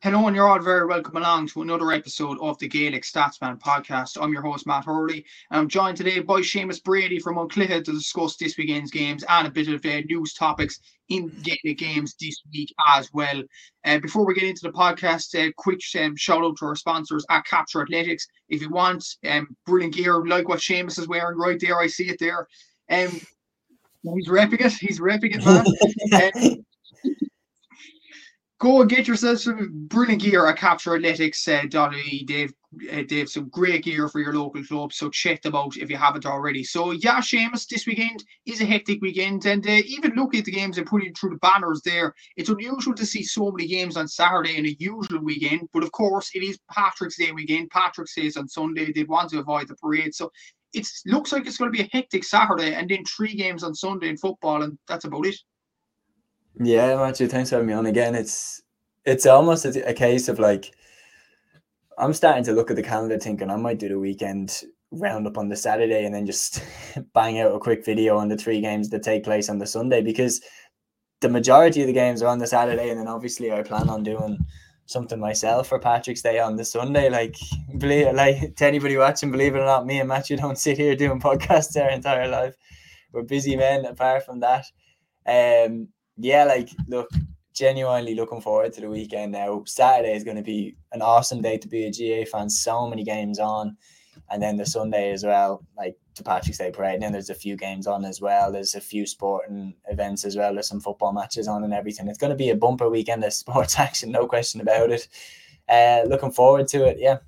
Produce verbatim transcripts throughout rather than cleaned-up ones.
Hello, and you're all very welcome along to another episode of the Gaelic Statsman podcast. I'm your host, Matt Hurley, and I'm joined today by Seamus Brady from Unclithe to discuss this weekend's games and a bit of uh, news topics in Gaelic games this week as well. Uh, before we get into the podcast, a uh, quick um, shout out to our sponsors at Capture Athletics. If you want um, brilliant gear like what Seamus is wearing right there, I see it there. Um, he's repping it. He's repping it, man. uh, Go and get yourself some brilliant gear at capture athletics dot I E. They've, uh, they've some great gear for your local club, so check them out if you haven't already. So, yeah, Seamus, this weekend is a hectic weekend, and uh, even looking at the games and putting through the banners there, it's unusual to see so many games on Saturday in a usual weekend, but of course, it is Patrick's Day weekend. Patrick's Day is on Sunday. They'd want to avoid the parade, so it looks like it's going to be a hectic Saturday, and then three games on Sunday in football, and that's about it. Yeah, Matthew, thanks for having me on again. It's it's almost a, a case of like, I'm starting to look at the calendar thinking I might do the weekend roundup on the Saturday and then just bang out a quick video on the three games that take place on the Sunday, because the majority of the games are on the Saturday, and then obviously I plan on doing something myself for Patrick's Day on the Sunday. Like, believe, like to anybody watching, believe it or not, me and Matthew don't sit here doing podcasts our entire life. We're busy men apart from that. Um. Yeah, like, look, genuinely looking forward to the weekend now. Saturday is going to be an awesome day to be a G A fan. So many games on. And then the Sunday as well, like the Patrick's Day parade. And then there's a few games on as well. There's a few sporting events as well. There's some football matches on and everything. It's going to be a bumper weekend of sports action, no question about it. Uh, looking forward to it, yeah.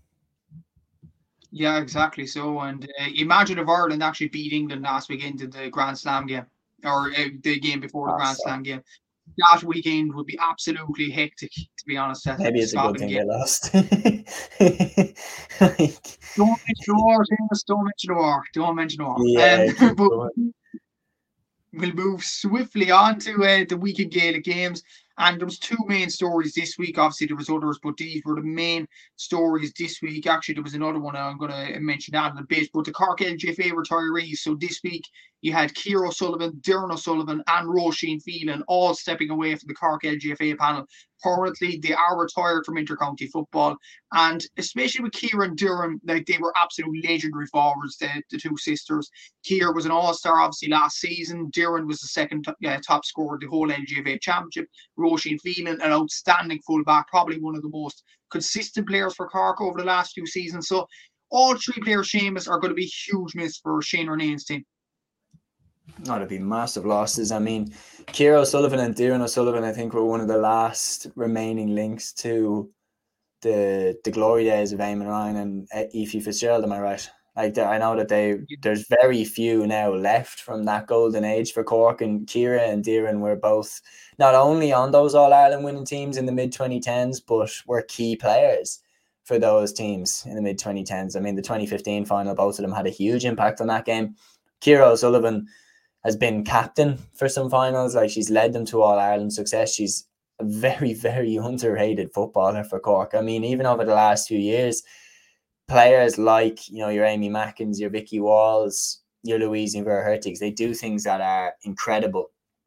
Yeah, exactly. So, and uh, imagine if Ireland actually beat England last weekend in the Grand Slam game. Or uh, the game before the Grand Slam game. That weekend would be absolutely hectic, to be honest. Maybe it's Scotland a good thing game. They lost. like, don't mention the war, Seamus. Don't mention the war. Don't mention the war. Yeah, um, but we'll move swiftly on to uh, the weekend Gaelic games. And there was two main stories this week. Obviously, there was others, but these were the main stories this week. Actually, there was another one I'm going to mention that in a bit. But the Cork L G F A retirees. So this week, you had Ciara O'Sullivan, Doireann O'Sullivan, and Roisin Phelan all stepping away from the Cork L G F A panel. Permanently, they are retired from intercounty football. And especially with Ciara and Doireann, like, they were absolute legendary forwards, the, the two sisters. Ciara was an all-star, obviously, last season. Doireann was the second uh, top scorer of the whole L G F A championship. Roisin Phelan, an outstanding fullback, probably one of the most consistent players for Cork over the last few seasons. So all three players, Seamus, are going to be huge miss for Shane Renane's team. Oh, it'd be massive losses. I mean, Ciara O'Sullivan and Doireann O'Sullivan, I think, were one of the last remaining links to the the glory days of Eamon Ryan and Aoife Fitzgerald. Am I right? Like, I know that they there's very few now left from that golden age for Cork, and Ciara and Doireann were both not only on those All-Ireland winning teams in the mid twenty tens, but were key players for those teams in the mid twenty tens. I mean, the twenty fifteen final, both of them had a huge impact on that game. Ciara O'Sullivan has been captain for some finals. Like, she's led them to All-Ireland success. She's a very, very underrated footballer for Cork. I mean, even over the last few years, players like, you know, your Amy Mackins, your Vicky Walls, your Louise Vera-Hertigs, they do things that are incredible.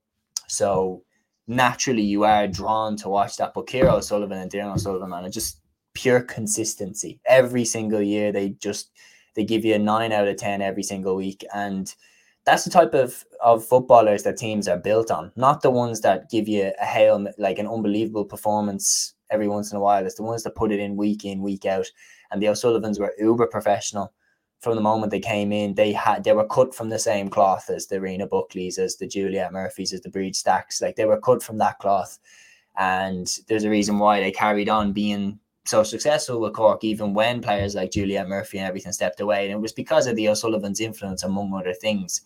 So naturally you are drawn to watch that. But Ciara O'Sullivan and Doireann O'Sullivan, man, are just pure consistency. Every single year they just they give you a nine out of ten every single week. And that's the type of, of footballers that teams are built on, not the ones that give you a hail, like an unbelievable performance every once in a while. It's the ones that put it in week in, week out. And the O'Sullivans were uber professional from the moment they came in. They had they were cut from the same cloth as the Rena Buckleys, as the Juliet Murphys, as the Breed Stacks. Like, they were cut from that cloth. And there's a reason why they carried on being so successful with Cork, even when players like Juliet Murphy and everything stepped away. And it was because of the O'Sullivans' influence, among other things.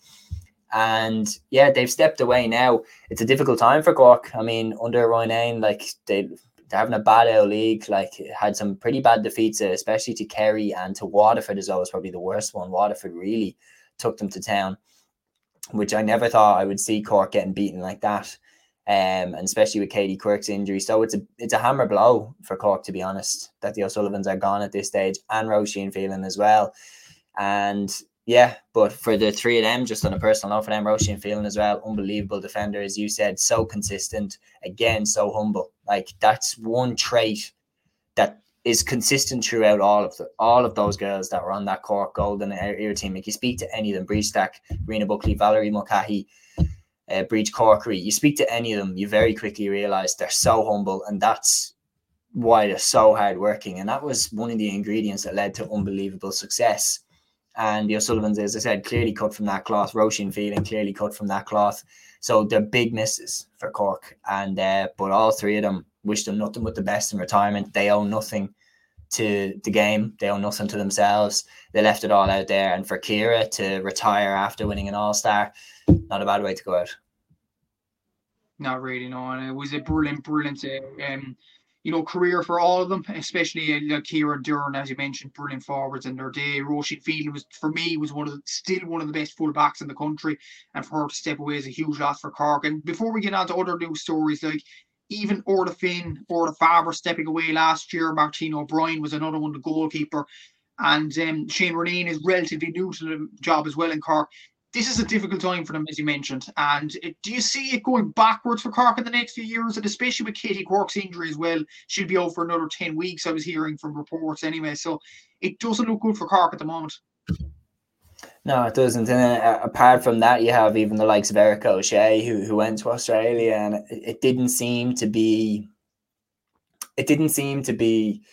And yeah, they've stepped away now. It's a difficult time for Cork. I mean, under Roynane, like, they, they're having a bad out league, like, had some pretty bad defeats, especially to Kerry and to Waterford as well. Was probably the worst one. Waterford really took them to town, which I never thought I would see Cork getting beaten like that. Um, and especially with Katie Quirke's injury. So it's a it's a hammer blow for Cork, to be honest, that the O'Sullivans are gone at this stage, and Roisin Phelan as well. And yeah, but for the three of them, just on a personal note for them, Roisin Phelan as well, unbelievable defender, as you said, so consistent, again, so humble. Like, that's one trait that is consistent throughout all of the all of those girls that were on that Cork Golden Era team. Like you speak to any of them, Breach Stack, Rena Buckley, Valerie Mulcahy, uh, Breach Corkery, you speak to any of them, you very quickly realise they're so humble, and that's why they're so hardworking. And that was one of the ingredients that led to unbelievable success. And the O'Sullivans, as I said, clearly cut from that cloth. Roisin Phelan clearly cut from that cloth. So they're big misses for Cork. And uh, but all three of them wish them nothing but the best in retirement. They owe nothing to the game. They owe nothing to themselves. They left it all out there. And for Ciara to retire after winning an All-Star, not a bad way to go out. Not really, no. And it was a brilliant, brilliant uh, um, you know, career for all of them, especially uh, like Ciara and Doireann, as you mentioned, brilliant forwards in their day. Roisin Phelan was, for me, was one of the, still one of the best fullbacks in the country, and for her to step away is a huge loss for Cork. And before we get on to other news stories, like even Orla Finn, Orla Faber stepping away last year, Martine O'Brien was another one, the goalkeeper, and um, Shane Ronayne is relatively new to the job as well in Cork. This is a difficult time for them, as you mentioned. And it, do you see it going backwards for Cork in the next few years? And especially with Katie Quirke's injury as well. She'll be out for another ten weeks, I was hearing from reports anyway. So it doesn't look good for Cork at the moment. No, it doesn't. And uh, apart from that, you have even the likes of Erica O'Shea, who, who went to Australia. And it, it didn't seem to be... It didn't seem to be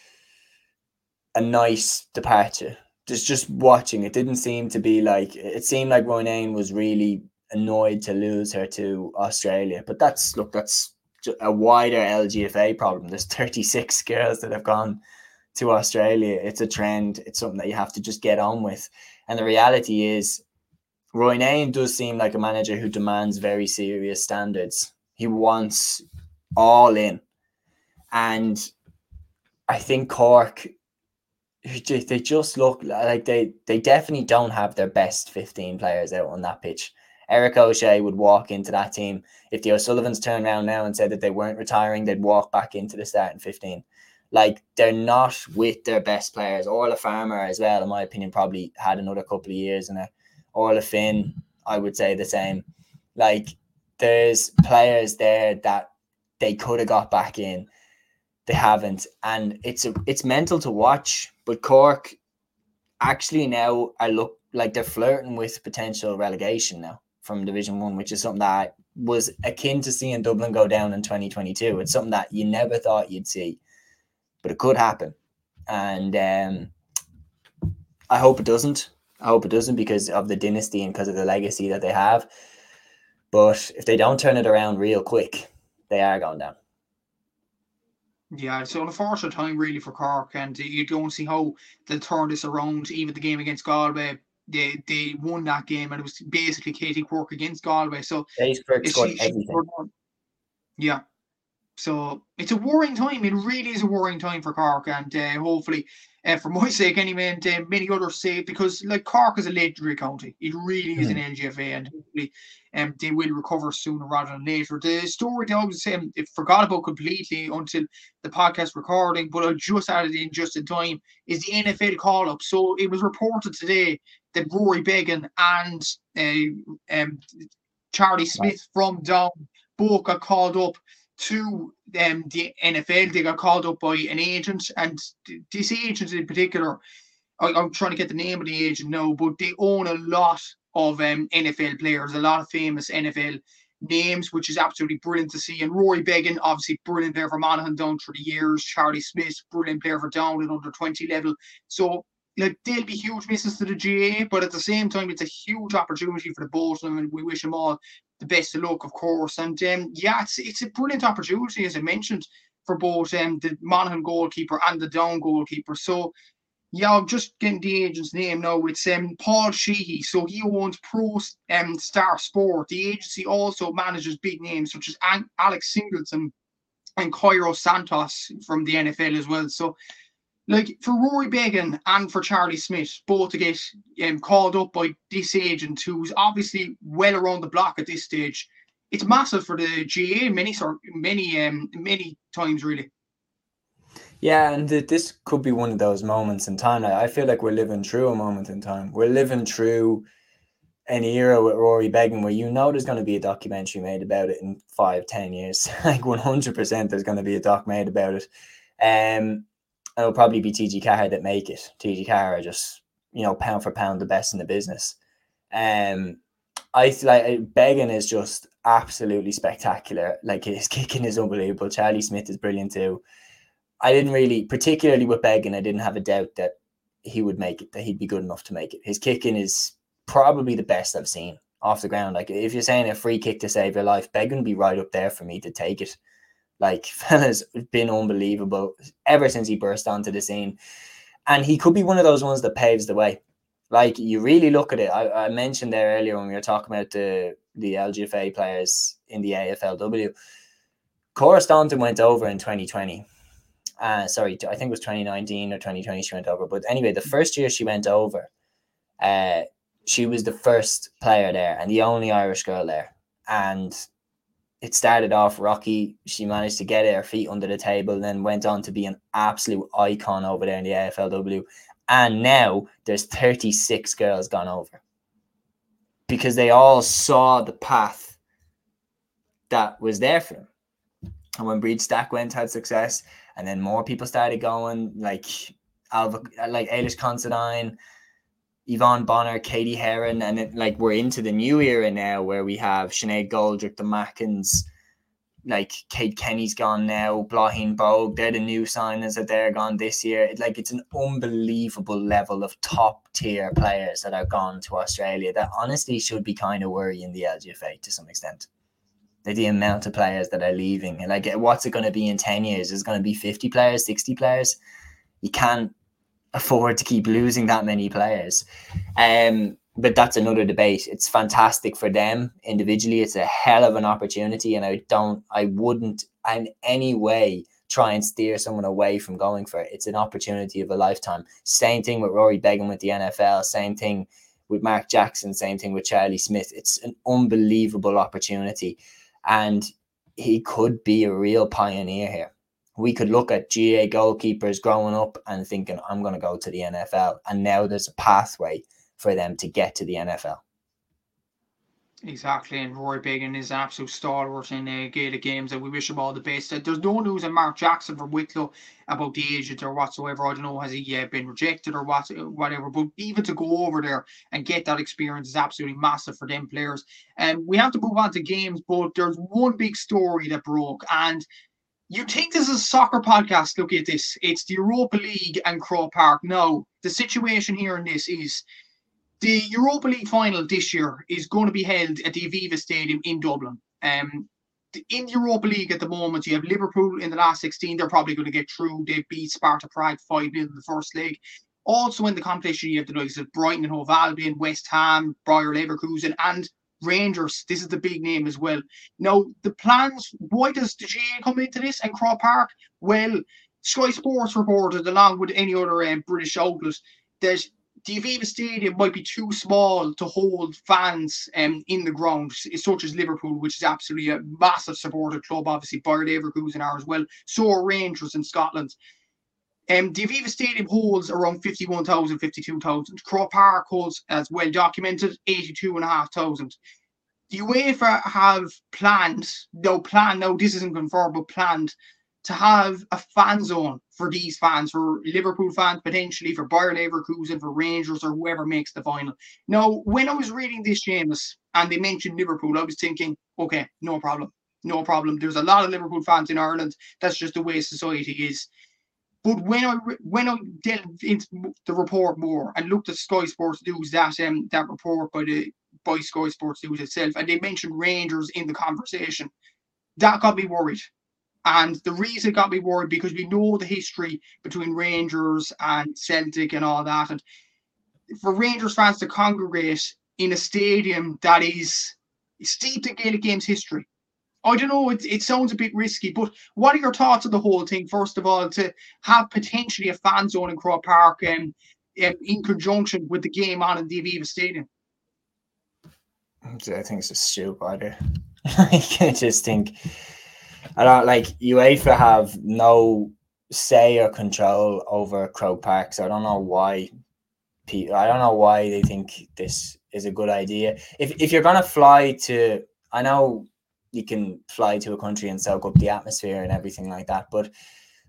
a nice departure. Just just watching, it didn't seem to be like, it seemed like Ronayne was really annoyed to lose her to Australia. But that's, look, that's a wider L G F A problem. There's thirty-six girls that have gone to Australia. It's a trend. It's something that you have to just get on with. And the reality is, Ronayne does seem like a manager who demands very serious standards. He wants all in. And I think Cork, they just look like they, they definitely don't have their best fifteen players out on that pitch. Erica O'Shea would walk into that team. If the O'Sullivans turned around now and said that they weren't retiring, they'd walk back into the starting fifteen. Like, they're not with their best players. Orla Farmer as well, in my opinion, probably had another couple of years in it. Orla Finn, I would say the same. Like, there's players there that they could have got back in. They haven't. And it's a, it's mental to watch. But Cork actually now are look like they're flirting with potential relegation now from Division One, which is something that was akin to seeing Dublin go down in twenty twenty-two. It's something that you never thought you'd see, but it could happen. And um, I hope it doesn't. I hope it doesn't because of the dynasty and because of the legacy that they have. But if they don't turn it around real quick, they are going down. Yeah, it's an unfortunate time really for Cork, and you don't see how they'll turn this around. Even the game against Galway, they they won that game, and it was basically Katie Quirke against Galway. So it's she, she, yeah. So it's a worrying time. It really is a worrying time for Cork, and uh, hopefully, uh, for my sake anyway, and uh, many others say, because like Cork is a legendary county. It really mm. is an L G F A, and hopefully um, they will recover sooner rather than later. The story that I was um, it forgot about completely until the podcast recording, but I just added in just in time, is the N F L call-up. So it was reported today that Rory Beggan and uh, um, Charlie Smith from Down both got called up to um, the N F L. They got called up by an agent, and this agent in particular, I, I'm trying to get the name of the agent now, but they own a lot of um, N F L players, a lot of famous N F L names, which is absolutely brilliant to see. And Rory Beggan, obviously brilliant player for Monaghan down through the years. Charlie Smith, brilliant player for Down at under twenty level. So like they'll be huge misses to the G A, but at the same time, it's a huge opportunity for the both of them, and we wish them all the best of luck, of course. And um, yeah, it's it's a brilliant opportunity, as I mentioned, for both um, the Monaghan goalkeeper and the Down goalkeeper. So yeah, I'm just getting the agent's name now. It's um, Paul Sheehy. So he owns Pro um, Star Sport. The agency also manages big names such as An- Alex Singleton and Cairo Santos from the N F L as well. So like for Rory Beggan and for Charlie Smith, both to get um, called up by this agent who's obviously well around the block at this stage, it's massive for the G A many sort many um many times really. Yeah, and th- this could be one of those moments in time. I, I feel like we're living through a moment in time. We're living through an era with Rory Beggan where you know there's going to be a documentary made about it in five, ten years. Like one hundred percent there's going to be a doc made about it. Um. and it'll probably be T G Carr that make it. T G Carr are just, you know, pound for pound the best in the business. Um, I like Beggan is just absolutely spectacular. Like his kicking is unbelievable. Charlie Smith is brilliant too. I didn't really, particularly with Beggan, I didn't have a doubt that he would make it, that he'd be good enough to make it. His kicking is probably the best I've seen off the ground. Like if you're saying a free kick to save your life, Beggan would be right up there for me to take it. Like fella's been unbelievable ever since he burst onto the scene. And he could be one of those ones that paves the way. Like you really look at it. I, I mentioned there earlier when we were talking about the, the L G F A players in the A F L W. Cora Staunton went over in twenty twenty. Uh, sorry, I think it was twenty nineteen or twenty twenty she went over. But anyway, the first year she went over, uh, she was the first player there and the only Irish girl there. And it started off rocky. She managed to get her feet under the table and then went on to be an absolute icon over there in the A F L W. And now there's thirty-six girls gone over because they all saw the path that was there for them. And when Breed Stack went, had success, and then more people started going, like Alva, like Eilish Considine, Yvonne Bonner, Katie Heron, and it, like we're into the new era now where we have Sinead Goldrick, the Mackins, like Kate Kenny's gone now, Blahin Bogue, they're the new signings that they're gone this year. It, like it's an unbelievable level of top tier players that are gone to Australia that honestly should be kind of worrying the L G F A to some extent. Like the amount of players that are leaving, and like what's it going to be in ten years? Is it going to be fifty players, sixty players? You can't afford to keep losing that many players. Um, but that's another debate. It's fantastic for them individually. It's a hell of an opportunity, and I don't, I wouldn't in any way try and steer someone away from going for it. It's an opportunity of a lifetime. Same thing with Rory Beggan with the N F L. Same thing with Mark Jackson. Same thing with Charlie Smith. It's an unbelievable opportunity, and he could be a real pioneer here. We could look at G A goalkeepers growing up and thinking, I'm going to go to the N F L. And now there's a pathway for them to get to the N F L. Exactly, and Rory Beggan is an absolute stalwart in uh, Gaelic games, and we wish him all the best. Uh, there's no news on Mark Jackson from Wicklow about the agent or whatsoever. I don't know, has he uh, been rejected or what, whatever, but even to go over there and get that experience is absolutely massive for them players. And um, we have to move on to games, but there's one big story that broke, and you think this is a soccer podcast, look at this. It's the Europa League and Croke Park. Now, the situation here in this is the Europa League final this year is going to be held at the Aviva Stadium in Dublin. Um, in the Europa League at the moment, you have Liverpool in the last sixteen. They're probably going to get through. They beat Sparta Prague five nil in the first leg. Also in the competition, you have the likes of Brighton and Hove Albion, West Ham, Bayer Leverkusen, and Rangers. This is the big name as well. Now, the plans, why does the G A come into this and Croke Park? Well, Sky Sports reported, along with any other um, British outlet, that the Aviva Stadium might be too small to hold fans um, in the ground, such as Liverpool, which is absolutely a massive supported club. Obviously, Bayer Leverkusen are as well. So are Rangers in Scotland. Um, the Aviva Stadium holds around fifty-one thousand, fifty-two thousand. Croke Park holds, as well documented, eighty-two thousand five hundred. The UEFA have planned, no plan, no, this isn't confirmed, but planned to have a fan zone for these fans, for Liverpool fans, potentially for Bayer Leverkusen, for Rangers, or whoever makes the final. Now, when I was reading this, Seamus, and they mentioned Liverpool, I was thinking, okay, no problem, no problem. There's a lot of Liverpool fans in Ireland. That's just the way society is. But when I when I delved into the report more and looked at Sky Sports News, that um that report by the by Sky Sports News itself, and they mentioned Rangers in the conversation, that got me worried. And the reason it got me worried, because we know the history between Rangers and Celtic and all that. And for Rangers fans to congregate in a stadium that is steeped in Gaelic games history, I don't know, it, it sounds a bit risky, but what are your thoughts on the whole thing, first of all, to have potentially a fan zone in Croke Park um, um, in conjunction with the game on in the Aviva Stadium? I think it's a stupid idea. I just think, I don't like, UEFA have no say or control over Croke Park, so I don't know why people, I don't know why they think this is a good idea. If if you're gonna fly to, I know you can fly to a country and soak up the atmosphere and everything like that, but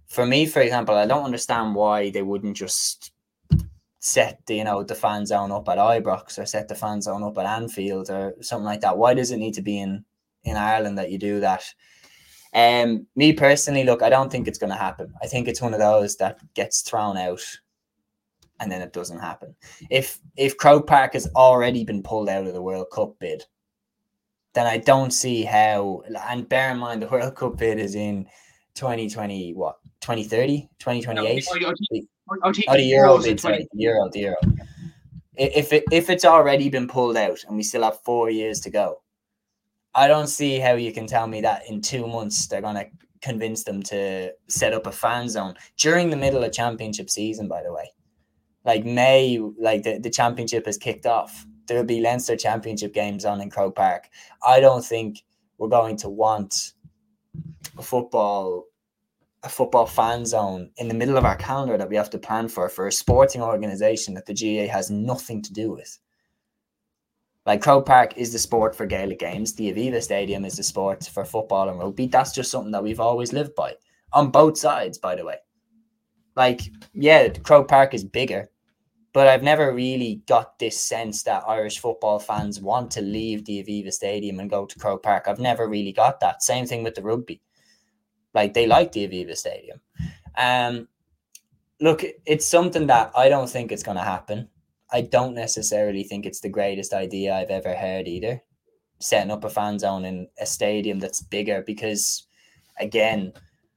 for me, for example, I don't understand why they wouldn't just set the, you know, the fan zone up at Ibrox or set the fan zone up at Anfield or something like that. Why does it need to be in, in Ireland that you do that? Um, me personally, look, I don't think it's going to happen. I think it's one of those that gets thrown out and then it doesn't happen. If if Croke Park has already been pulled out of the World Cup bid, then I don't see how, and bear in mind the World Cup bid is in twenty twenty, what, twenty thirty, twenty twenty-eight? I, I, I, I think Oh, the the Euro Euros in bid, sorry, twenty. the Euro, the Euro. If it if it's already been pulled out and we still have four years to go, I don't see how you can tell me that in two months they're going to convince them to set up a fan zone during the middle of championship season, by the way. Like May, like the, the championship has kicked off. There'll be Leinster championship games on in Croke Park. I don't think we're going to want a football a football fan zone in the middle of our calendar that we have to plan for for a sporting organisation that the G A A has nothing to do with. Like Croke Park is the sport for Gaelic games. The Aviva Stadium is the sport for football and rugby. That's just something that we've always lived by. On both sides, by the way. Like, yeah, Croke Park is bigger, but I've never really got this sense that Irish football fans want to leave the Aviva Stadium and go to Croke Park. I've never really got that. Same thing with the rugby. Like, they like the Aviva Stadium. Um, look, it's something that I don't think it's going to happen. I don't necessarily think it's the greatest idea I've ever heard either, setting up a fan zone in a stadium that's bigger, because, again,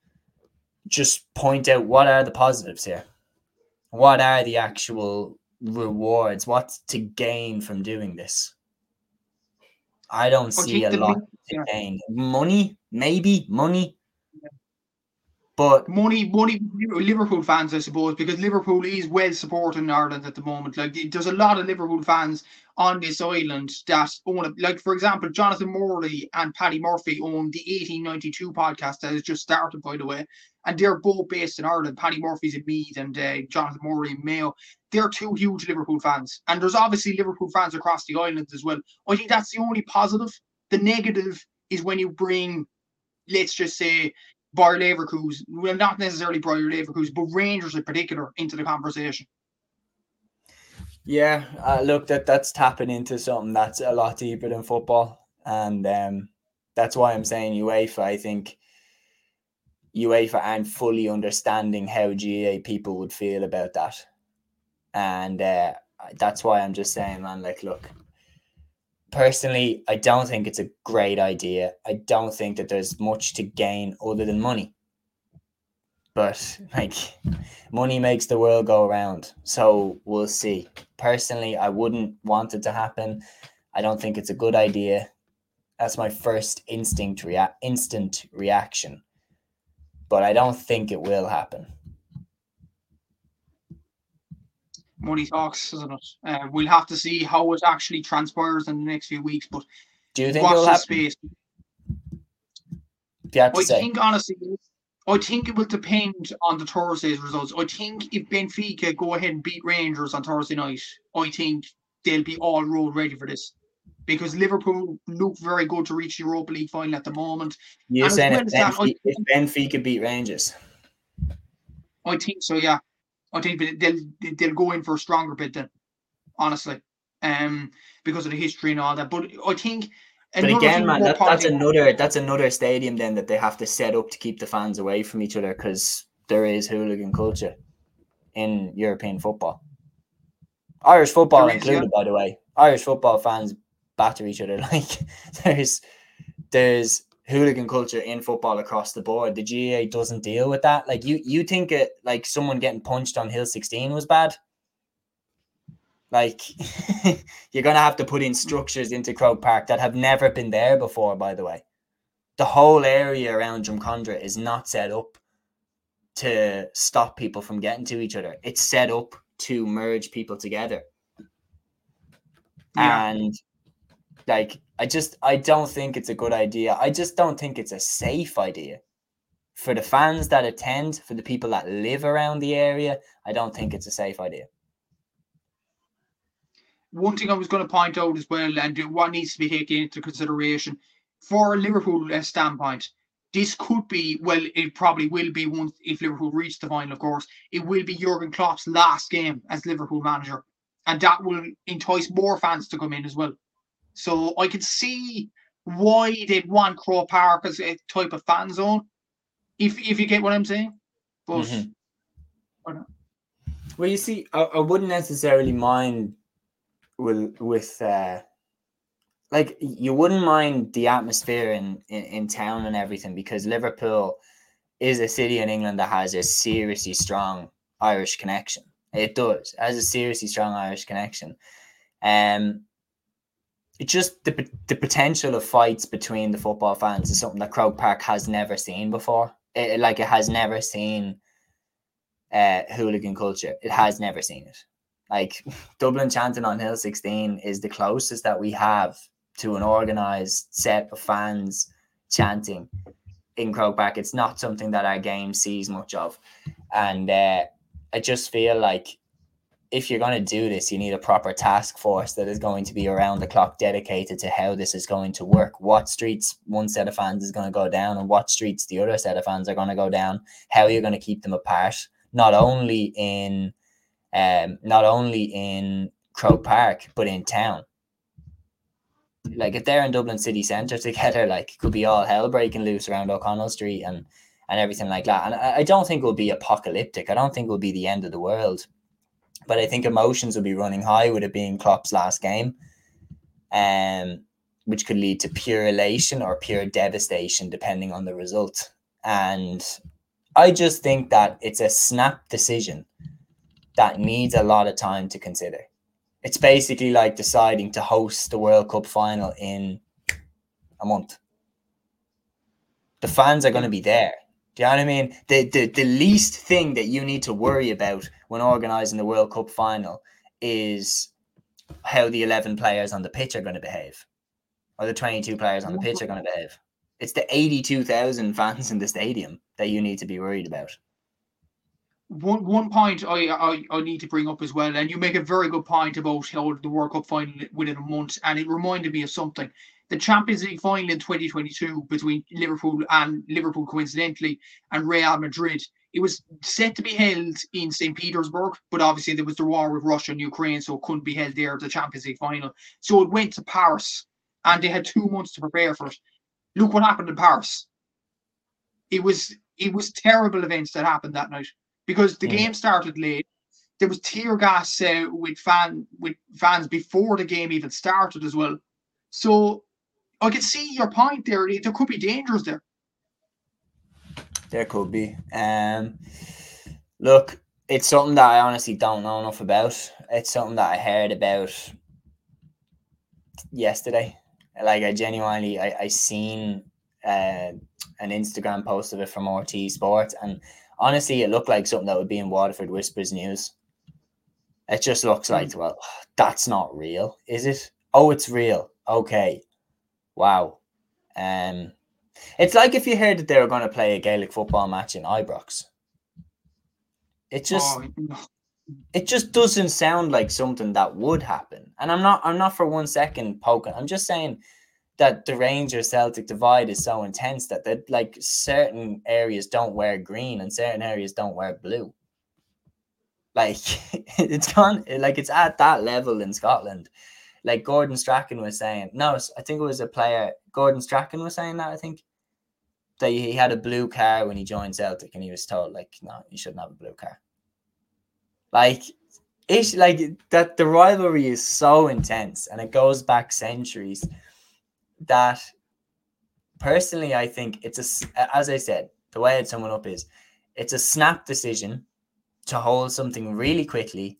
just point out what are the positives here. What are the actual rewards? What's to gain from doing this? I don't see a lot to gain. Money, maybe, money. But money, money, Liverpool fans, I suppose, because Liverpool is well supported in Ireland at the moment. Like, there's a lot of Liverpool fans on this island that own it. Like, for example, Jonathan Morley and Paddy Murphy own the eighteen ninety-two podcast that has just started, by the way. And they're both based in Ireland. Paddy Murphy's in Meath and uh, Jonathan Morley in Mayo. They're two huge Liverpool fans. And there's obviously Liverpool fans across the island as well. I think that's the only positive. The negative is when you bring, let's just say, Bayer Leverkusen, well, not necessarily Bayer Leverkusen, but Rangers in particular, into the conversation. Yeah, uh, look, that that's tapping into something that's a lot deeper than football, and um, that's why I'm saying UEFA. I think UEFA aren't fully understanding how G A A people would feel about that, and uh, that's why I'm just saying, man, like, look. Personally, I don't think it's a great idea. I don't think that there's much to gain other than money. But, like, money makes the world go around. So we'll see. Personally, I wouldn't want it to happen. I don't think it's a good idea. That's my first instinct rea- instant reaction. But I don't think it will happen. Money talks, isn't it? Uh, we'll have to see how it actually transpires in the next few weeks. But do you think it'll happen? Space. I say. think honestly, I think it will depend on the Thursday's results. I think if Benfica go ahead and beat Rangers on Thursday night, I think they'll be all road ready for this, because Liverpool look very good to reach the Europa League final at the moment. You're and saying if, Benfica, that, if Benfica beat Rangers? I think so, yeah. I think they'll they'll go in for a stronger bid then, honestly, um, because of the history and all that. But I think, but again, man, that, that's another that's another stadium then that they have to set up to keep the fans away from each other, because there is hooligan culture in European football, Irish football is, included, yeah. By the way. Irish football fans batter each other. Like there's there's. hooligan culture in football across the board. The G A A doesn't deal with that. Like you, you think it like someone getting punched on Hill sixteen was bad? Like you're gonna have to put in structures into Croke Park that have never been there before. By the way, the whole area around Drumcondra is not set up to stop people from getting to each other. It's set up to merge people together, yeah. and. Like, I just, I don't think it's a good idea. I just don't think it's a safe idea. For the fans that attend, for the people that live around the area, I don't think it's a safe idea. One thing I was going to point out as well, and what needs to be taken into consideration, for a Liverpool uh, standpoint, this could be, well, it probably will be once if Liverpool reach the final, of course, it will be Jurgen Klopp's last game as Liverpool manager. And that will entice more fans to come in as well. So I can see why they'd want Croke Park as a type of fan zone, if if you get what I'm saying. But Mhm. I don't know. Well, you see, I, I wouldn't necessarily mind with with uh, like you wouldn't mind the atmosphere in, in in town and everything, because Liverpool is a city in England that has a seriously strong Irish connection. It does. It has a seriously strong Irish connection. Um, it's just the the potential of fights between the football fans is something that Croke Park has never seen before. It, like it has never seen uh, hooligan culture. It has never seen it. Like Dublin chanting on Hill sixteen is the closest that we have to an organised set of fans chanting in Croke Park. It's not something that our game sees much of. And uh, I just feel like if you're going to do this, you need a proper task force that is going to be around the clock dedicated to how this is going to work. What streets one set of fans is going to go down and what streets the other set of fans are going to go down. How you're going to keep them apart, not only in um, not only in Croke Park, but in town. Like if they're in Dublin city centre together, like could be all hell breaking loose around O'Connell Street and, and everything like that. And I, I don't think it will be apocalyptic. I don't think it will be the end of the world. But I think emotions will be running high with it being Klopp's last game, um, which could lead to pure elation or pure devastation depending on the result. And I just think that it's a snap decision that needs a lot of time to consider. It's basically like deciding to host the World Cup final in a month. The fans are going to be there. Do you know what I mean? The, the the least thing that you need to worry about when organising the World Cup final is how the eleven players on the pitch are going to behave, or the twenty-two players on the pitch are going to behave. It's the eighty-two thousand fans in the stadium that you need to be worried about. One one point I, I I need to bring up as well, and you make a very good point about how the World Cup final within a month, and it reminded me of something. The Champions League final in twenty twenty-two between Liverpool and Liverpool, coincidentally, and Real Madrid. It was set to be held in Saint Petersburg, but obviously there was the war with Russia and Ukraine, so it couldn't be held there, the Champions League final. So it went to Paris, and they had two months to prepare for it. Look what happened in Paris. It was it was terrible events that happened that night, because the Mm. game started late. There was tear gas uh, with fan with fans before the game even started as well. So I can see your point there. There could be dangers there. There could be. Um, look, it's something that I honestly don't know enough about. It's something that I heard about yesterday. Like I genuinely, I, I seen uh, an Instagram post of it from R T Sports, and honestly, it looked like something that would be in Waterford Whispers News. It just looks like, mm. well, that's not real, is it? Oh, it's real. Okay. Wow. Um, it's like if you heard that they were going to play a Gaelic football match in Ibrox. It just, oh, no. It just doesn't sound like something that would happen. And I'm not, I'm not for one second poking. I'm just saying that the Rangers Celtic divide is so intense that that like certain areas don't wear green and certain areas don't wear blue. Like it's gone, like it's at that level in Scotland. Like Gordon Strachan was saying, no, I think it was a player. Gordon Strachan was saying that I think that he had a blue car when he joined Celtic, and he was told like, no, you shouldn't have a blue car. Like it's like that. The rivalry is so intense, and it goes back centuries. That personally, I think it's a, as I said, the way I'd sum it up is, it's a snap decision to hold something really quickly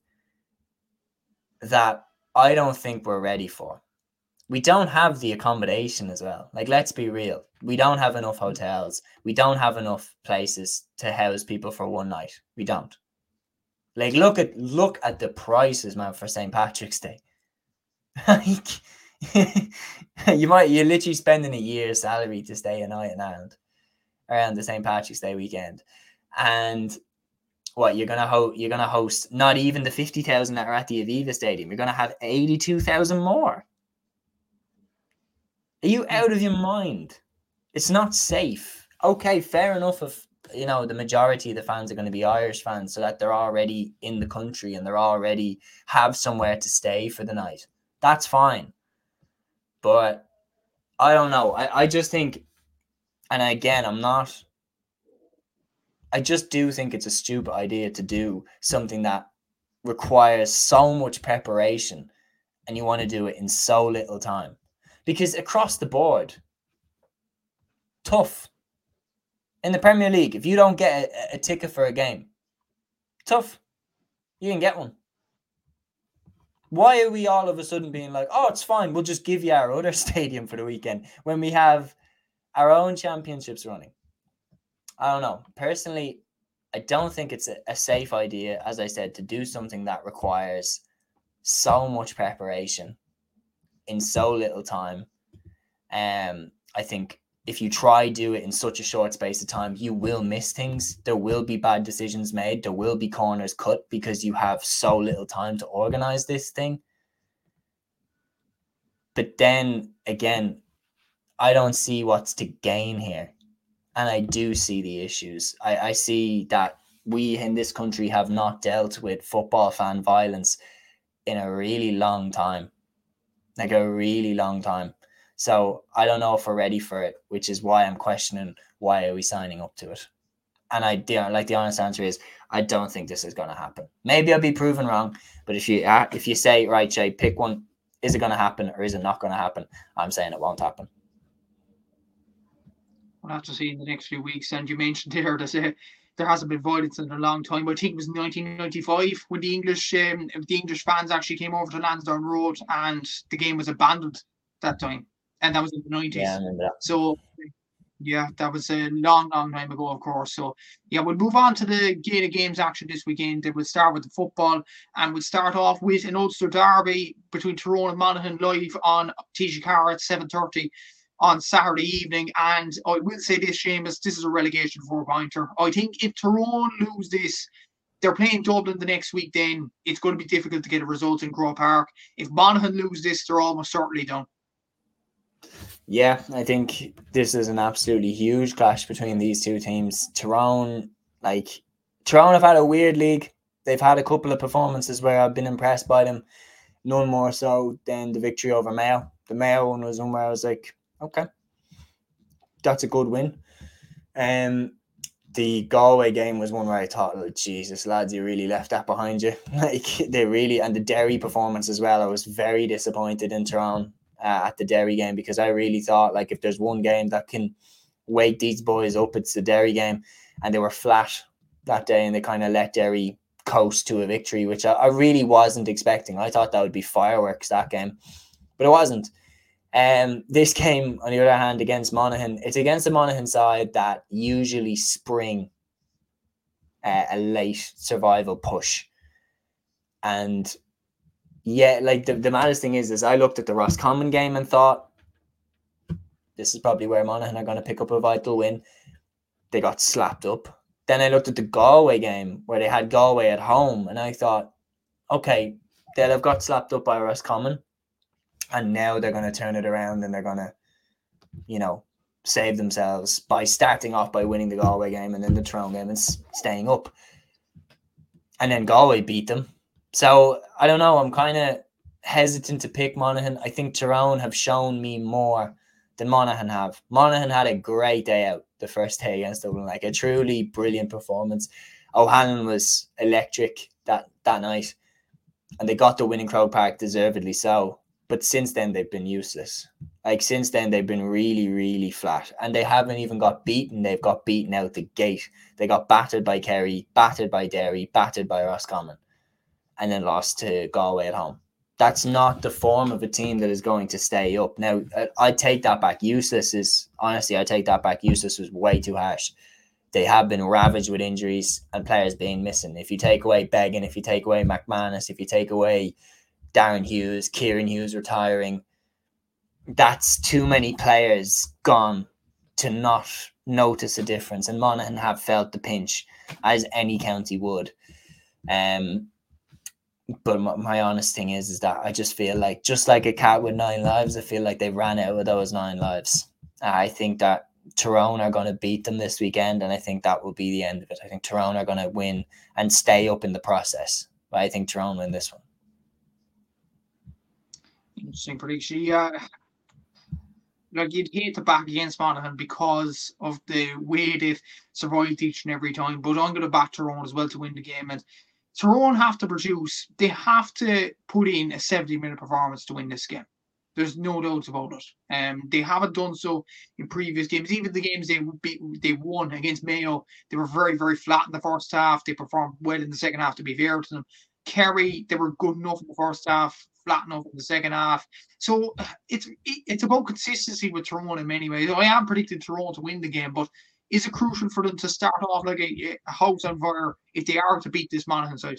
that I don't think we're ready for. We don't have the accommodation as well. Like, let's be real. We don't have enough hotels. We don't have enough places to house people for one night. We don't. Like, look at look at the prices, man, for Saint Patrick's Day. Like, you might you're literally spending a year's salary to stay a night in Ireland around the Saint Patrick's Day weekend, and what you're gonna host? You're gonna host not even the fifty thousand that are at the Aviva Stadium. You're gonna have eighty-two thousand more. Are you out of your mind? It's not safe. okay, fair enough if, you know, the majority of the fans are going to be Irish fans so that they're already in the country and they're already have somewhere to stay for the night. That's fine. But I don't know. I, I just think, and again, I'm not, I just do think it's a stupid idea to do something that requires so much preparation and you want to do it in so little time. Because across the board, tough. In the Premier League, if you don't get a, a ticket for a game, tough. You can get one. Why are we all of a sudden being like, oh, it's fine, we'll just give you our other stadium for the weekend when we have our own championships running? I don't know. Personally, I don't think it's a, a safe idea, as I said, to do something that requires so much preparation in so little time. Um, I think if you try do it in such a short space of time, you will miss things. There will be bad decisions made. There will be corners cut because you have so little time to organize this thing. But then again, I don't see what's to gain here. And I do see the issues. I, I see that we in this country have not dealt with football fan violence in a really long time. Like a really long time. So I don't know if we're ready for it, which is why I'm questioning why are we signing up to it. And I do like the honest answer is I don't think this is going to happen. Maybe I'll be proven wrong, but if you uh, if you say, right, Jay, pick one, is it going to happen or is it not going to happen? I'm saying it won't happen. We'll have to see in the next few weeks. And you mentioned there that uh, there hasn't been violence in a long time. I think it was nineteen ninety-five when the English um, the English fans actually came over to Lansdowne Road and the game was abandoned that time. And that was in the nineties. Yeah, I remember that. So, yeah, that was a long, long time ago, of course. So, yeah, we'll move on to the Gaelic games action this weekend. We'll start with the football and we'll start off with an Ulster derby between Tyrone and Monaghan live on T G Car at seven thirty on Saturday evening. And I will say this, Seamus, this is a relegation four-pointer. I think if Tyrone lose this, they're playing Dublin the next week, then it's going to be difficult to get a result in Grove Park. If Monaghan lose this, they're almost certainly done. Yeah, I think this is an absolutely huge clash between these two teams. Tyrone, like, Tyrone have had a weird league. They've had a couple of performances where I've been impressed by them. None more so than the victory over Mayo. The Mayo one was one where I was like, okay, that's a good win. Um, the Galway game was one where I thought, oh, Jesus, lads, you really left that behind you. Like, they really, and the Derry performance as well, I was very disappointed in Tyrone. Uh, at the Derry game, because I really thought, like, if there's one game that can wake these boys up, it's the Derry game. And they were flat that day and they kind of let Derry coast to a victory, which I, I really wasn't expecting. I thought that would be fireworks, that game, but it wasn't. Um, this game, on the other hand, against Monaghan, it's against the Monaghan side that usually spring uh, a late survival push. And yeah, like the, the maddest thing is, is I looked at the Roscommon game and thought, this is probably where Monaghan are going to pick up a vital win. They got slapped up. Then I looked at the Galway game where they had Galway at home and I thought, okay, they'll have got slapped up by Roscommon and now they're going to turn it around and they're going to, you know, save themselves by starting off by winning the Galway game and then the Tyrone game and s- staying up. And then Galway beat them. So, I don't know, I'm kind of hesitant to pick Monaghan. I think Tyrone have shown me more than Monaghan have. Monaghan had a great day out the first day against Dublin, like a truly brilliant performance. O'Hanlon was electric that, that night, and they got the win in Croke Park, deservedly so. But since then, they've been useless. Like, since then, they've been really, really flat. And they haven't even got beaten. They've got beaten out the gate. They got battered by Kerry, battered by Derry, battered by Roscommon, and then lost to Galway at home. That's not the form of a team that is going to stay up. Now, I take that back. Useless is, honestly, I take that back. Useless was way too harsh. They have been ravaged with injuries and players being missing. If you take away Began, if you take away McManus, if you take away Darren Hughes, Kieran Hughes retiring, that's too many players gone to not notice a difference. And Monaghan have felt the pinch, as any county would. Um, But my, my honest thing is, is that I just feel like, just like a cat with nine lives, I feel like they ran out of those nine lives. I think that Tyrone are going to beat them this weekend, and I think that will be the end of it. I think Tyrone are going to win and stay up in the process. But I think Tyrone win this one. Interesting prediction. Yeah, like you'd hate to back against Monaghan because of the way they've survived each and every time. But I'm going to back Tyrone as well to win the game. And Tyrone have to produce. They have to put in a seventy-minute performance to win this game. There's no doubts about it. Um, they haven't done so in previous games. Even the games they beat, they won against Mayo, they were very, very flat in the first half. They performed well in the second half, to be fair to them. Kerry, they were good enough in the first half, flat enough in the second half. So it's it's about consistency with Tyrone in many ways. I am predicting Tyrone to win the game, but is it crucial for them to start off like a, a house on fire if they are to beat this Monaghan side?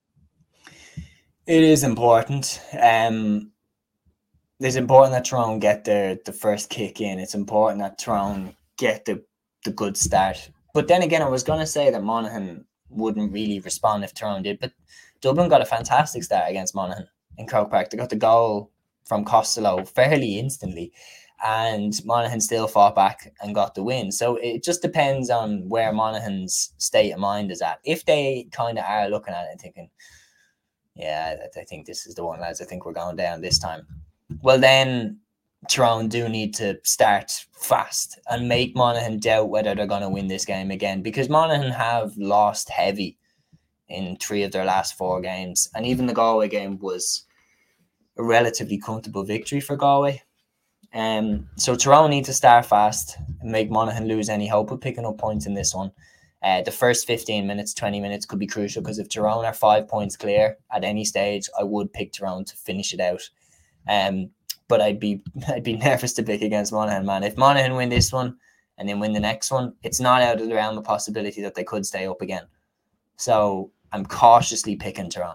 It is important. Um, it's important that Tyrone get their the first kick in. It's important that Tyrone get the, the good start. But then again, I was going to say that Monaghan wouldn't really respond if Tyrone did. But Dublin got a fantastic start against Monaghan in Croke Park. They got the goal from Costello fairly instantly. And Monaghan still fought back and got the win. So it just depends on where Monaghan's state of mind is at. If they kind of are looking at it and thinking, yeah, I think this is the one, lads, I think we're going down this time. Well, then Tyrone do need to start fast and make Monaghan doubt whether they're going to win this game again, because Monaghan have lost heavy in three of their last four games. And even the Galway game was a relatively comfortable victory for Galway. Um, so Tyrone need to start fast and make Monaghan lose any hope of picking up points in this one. Uh, the first fifteen minutes, twenty minutes could be crucial, because if Tyrone are five points clear at any stage, I would pick Tyrone to finish it out. Um, but I'd be I'd be nervous to pick against Monaghan, man. If Monaghan win this one and then win the next one, it's not out of the realm of possibility that they could stay up again. So I'm cautiously picking Tyrone.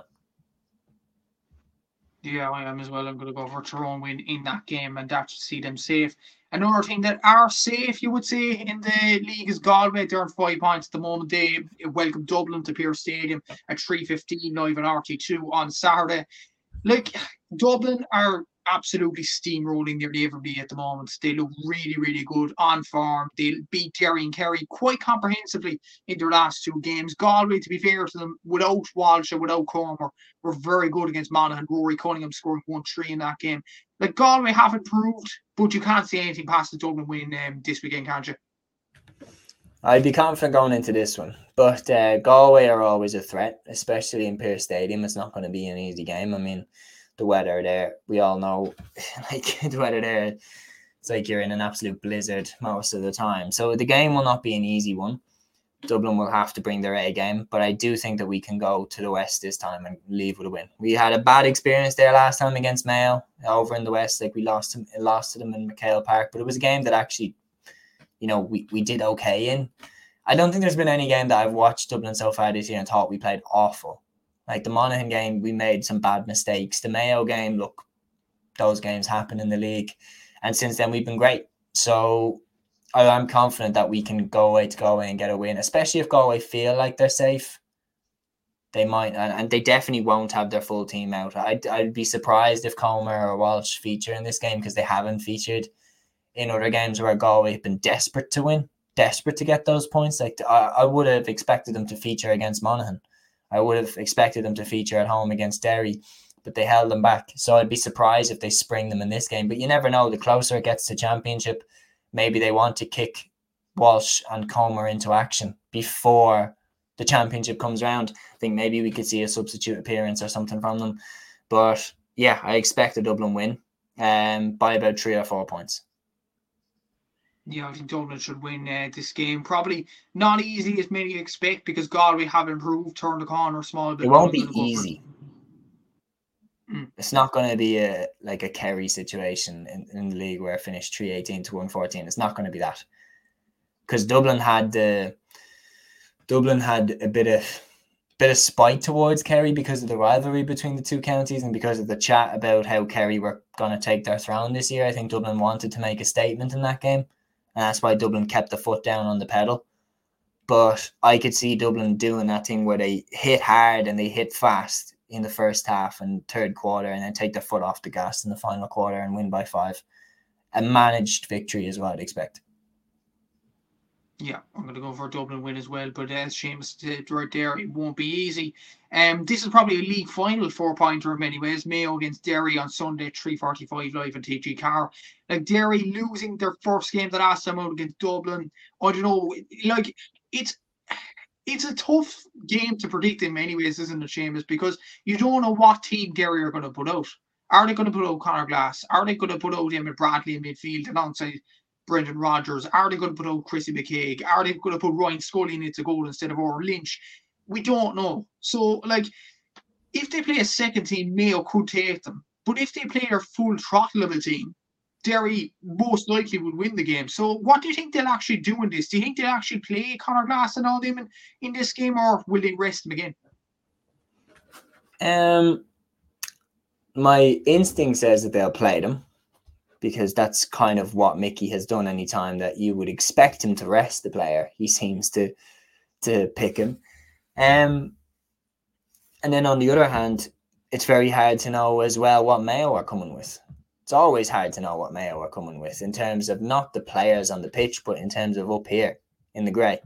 Yeah, I am as well. I'm going to go for Tyrone win in that game, and that should see them safe. Another thing that are safe, you would say, in the league is Galway. They're on five points at the moment. They welcome Dublin to Pearse Stadium at three fifteen live on R T two on Saturday. Like, Dublin are absolutely steamrolling their Laverty at the moment. They look really, really good on form. They beat Derry and Kerry quite comprehensively in their last two games. Galway, to be fair to them, without Walsh and without Cormer, were very good against Monaghan. Rory Cunningham scoring one three in that game. Like, Galway have improved, but you can't see anything past the Dublin win um, this weekend, can't you? I'd be confident going into this one, but uh, Galway are always a threat, especially in Pearse Stadium. It's not going to be an easy game. I mean, the weather there, we all know, like the weather there, it's like you're in an absolute blizzard most of the time. So the game will not be an easy one. Dublin will have to bring their A game, but I do think that we can go to the West this time and leave with a win. We had a bad experience there last time against Mayo over in the West. Like we lost them, lost to them in McHale Park, but it was a game that actually, you know, we, we did okay in. I don't think there's been any game that I've watched Dublin so far this year and thought we played awful. Like the Monaghan game, we made some bad mistakes. The Mayo game, look, those games happen in the league. And since then, we've been great. So I'm confident that we can go away to Galway and get a win, especially if Galway feel like they're safe. They might, and, and they definitely won't have their full team out. I'd, I'd be surprised if Comer or Walsh feature in this game, because they haven't featured in other games where Galway have been desperate to win, desperate to get those points. Like I, I would have expected them to feature against Monaghan. I would have expected them to feature at home against Derry, but they held them back. So I'd be surprised if they spring them in this game. But you never know. The closer it gets to championship, maybe they want to kick Walsh and Comer into action before the championship comes around. I think maybe we could see a substitute appearance or something from them. But yeah, I expect a Dublin win um, by about three or four points. Yeah, I think Dublin should win uh, this game. Probably not easy as many expect, because Galway have improved, turned the corner a small bit. It won't be easy. Mm. It's not going to be a like a Kerry situation in, in the league where it finished three eighteen to one fourteen. It's not going to be that. Because Dublin had the Dublin had a bit of bit of spite towards Kerry because of the rivalry between the two counties and because of the chat about how Kerry were going to take their throne this year. I think Dublin wanted to make a statement in that game. And that's why Dublin kept the foot down on the pedal. But I could see Dublin doing that thing where they hit hard and they hit fast in the first half and third quarter, and then take their foot off the gas in the final quarter and win by five. A managed victory is what I'd expect. Yeah, I'm going to go for a Dublin win as well. But as Seamus said right there, it won't be easy. Um, this is probably a league final four pointer in many ways. Mayo against Derry on Sunday, three forty-five live on T G Car. Like Derry losing their first game that last time out against Dublin. I don't know. Like it's it's a tough game to predict in many ways, isn't it, Seamus? Because you don't know what team Derry are going to put out. Are they going to put out Conor Glass? Are they going to put out Emmett Bradley in midfield alongside Brendan Rodgers? Are they going to put out Chrissy McCaig? Are they going to put Ryan Scully in it to goal instead of Oren Lynch? We don't know. So, like, if they play a second team, Mayo could take them. But if they play their full throttle of a team, Derry most likely would win the game. So what do you think they'll actually do in this? Do you think they'll actually play Conor Glass and all them in, in this game, or will they rest him again? Um, my instinct says that they'll play them, because that's kind of what Mickey has done anytime that you would expect him to rest the player. He seems to to pick him. Um, and then on the other hand, it's very hard to know as well what Mayo are coming with. It's always hard to know what Mayo are coming with in terms of not the players on the pitch, but in terms of up here in the grey.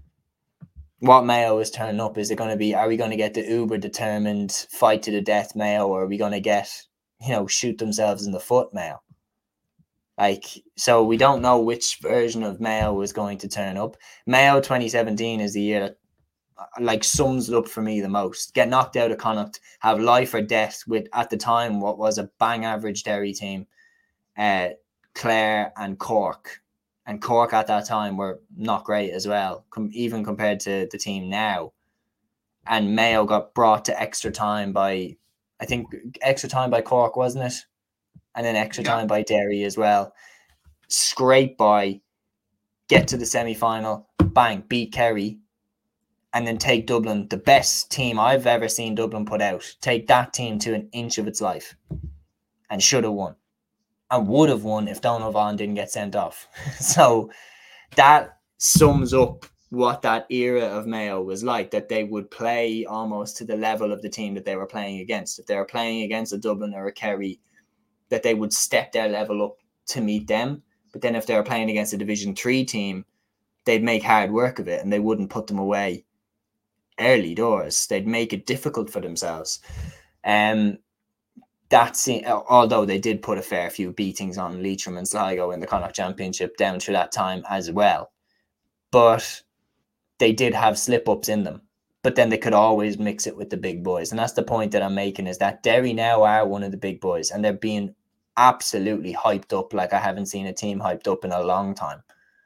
What Mayo is turning up? Is it going to be, are we going to get the uber determined fight to the death Mayo, or are we going to get, you know, shoot themselves in the foot Mayo? Like, so we don't know which version of Mayo is going to turn up. Mayo twenty seventeen is the year that like sums it up for me the most. Get knocked out of Connacht, have life or death with, at the time, what was a bang average Derry team, uh, Clare and Cork. And Cork at that time were not great as well, com- even compared to the team now. And Mayo got brought to extra time by, I think, extra time by Cork, wasn't it? And then extra yeah. time by Derry as well. Scrape by, get to the semi-final, bang, beat Kerry, and then take Dublin, the best team I've ever seen Dublin put out, take that team to an inch of its life, and should have won. And would have won if Donald Vaughan didn't get sent off. So that sums up what that era of Mayo was like, that they would play almost to the level of the team that they were playing against. If they were playing against a Dublin or a Kerry, that they would step their level up to meet them. But then if they were playing against a Division three team, they'd make hard work of it and they wouldn't put them away early doors. They'd make it difficult for themselves. Um, that's although they did put a fair few beatings on Leitrim and Sligo in the Connacht Championship down through that time as well. But they did have slip-ups in them. But then they could always mix it with the big boys. And that's the point that I'm making, is that Derry now are one of the big boys and they're being absolutely hyped up like I haven't seen a team hyped up in a long time.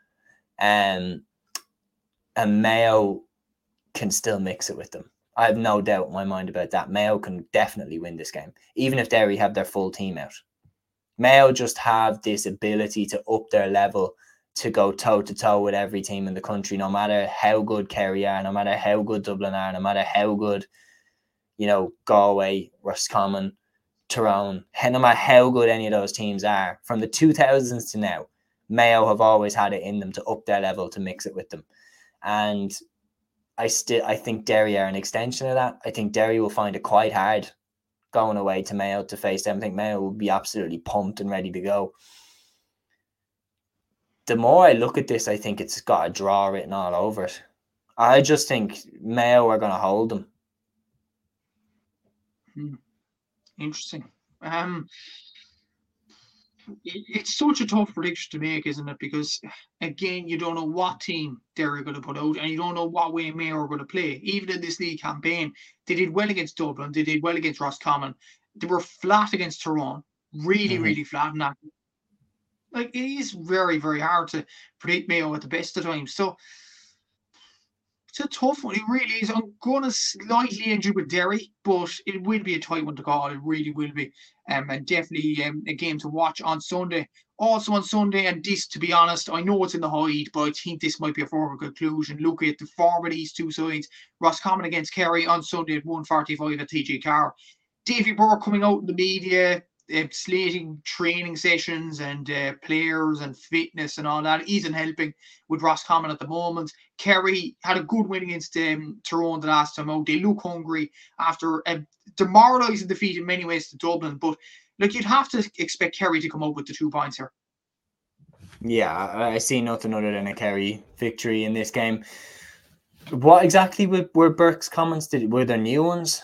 Um, and Mayo can still mix it with them. I have no doubt in my mind about that. Mayo can definitely win this game, even if Derry have their full team out. Mayo just have this ability to up their level, to go toe-to-toe with every team in the country, no matter how good Kerry are, no matter how good Dublin are, no matter how good, you know, Galway, Roscommon, Tyrone, no matter how good any of those teams are, from the two thousands to now, Mayo have always had it in them to up their level, to mix it with them. And I still, I think Derry are an extension of that. I think Derry will find it quite hard going away to Mayo to face them. I think Mayo will be absolutely pumped and ready to go. The more I look at this, I think it's got a draw written all over it. I just think Mayo are going to hold them. Hmm. Interesting. Um, it's such a tough prediction to make, isn't it? Because, again, you don't know what team they're going to put out, and you don't know what way Mayo are going to play. Even in this league campaign, they did well against Dublin, they did well against Roscommon. They were flat against Tyrone, really, mm-hmm. really flat. And that, like, it is very, very hard to predict Mayo at the best of times. So it's a tough one. It really is. I'm going to slightly injure with Derry, but it will be a tight one to call. It really will be. Um, and definitely um, a game to watch on Sunday. Also on Sunday, and this, to be honest, I know it's in the hide, but I think this might be a foregone conclusion. Look at the form of these two sides. Roscommon against Kerry on Sunday at one forty-five at T G Car. Davy Burke coming out in the media, uh, slating training sessions and uh, players and fitness and all that isn't helping with Roscommon at the moment. Kerry had a good win against um, Tyrone the last time out. They look hungry after a demoralising defeat in many ways to Dublin, but look, you'd have to expect Kerry to come out with the two points here. Yeah, I, I see nothing other than a Kerry victory in this game. What exactly were, were Burke's comments? Did were there new ones?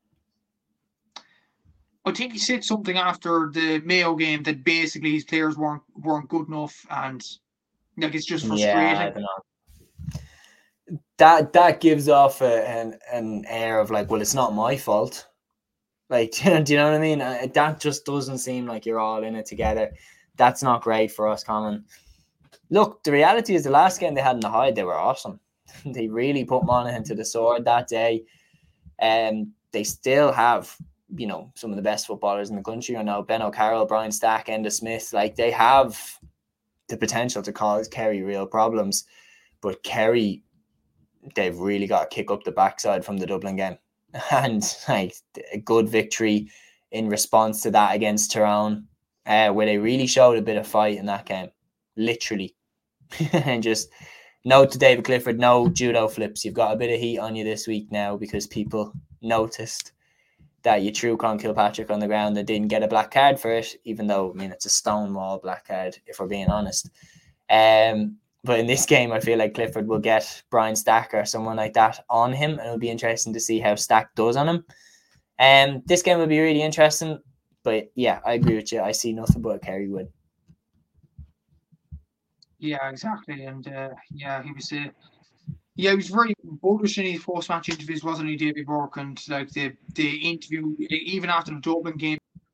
I think he said something after the Mayo game that basically his players weren't weren't good enough, and like it's just Yeah, I frustrating. don't know. That that gives off a, an an air of like, well, it's not my fault. Like, do you know what I mean? Uh, That just doesn't seem like you're all in it together. That's not great for us, Common. Look, the reality is the last game they had in the Hyde, they were awesome. They really put Monaghan to the sword that day. And um, they still have, you know, some of the best footballers in the country. I know Ben O'Carroll, Brian Stack, Enda Smith. Like, they have the potential to cause Kerry real problems. But Kerry, they've really got to kick up the backside from the Dublin game. And like a good victory in response to that against Tyrone, uh, where they really showed a bit of fight in that game, literally. And just note to David Clifford, no judo flips. You've got a bit of heat on you this week now because people noticed that you threw Con Kilpatrick on the ground and didn't get a black card for it, even though, I mean, it's a stonewall black card, if we're being honest. Um, But in this game, I feel like Clifford will get Brian Stack or someone like that on him, and it'll be interesting to see how Stack does on him. And um, this game will be really interesting. But yeah, I agree with you. I see nothing but a Kerry win. Yeah, exactly. And uh, yeah, he was uh, yeah, he was very bullish in his post match interviews, wasn't he, David Burke? And like the the interview, even after the Dublin game,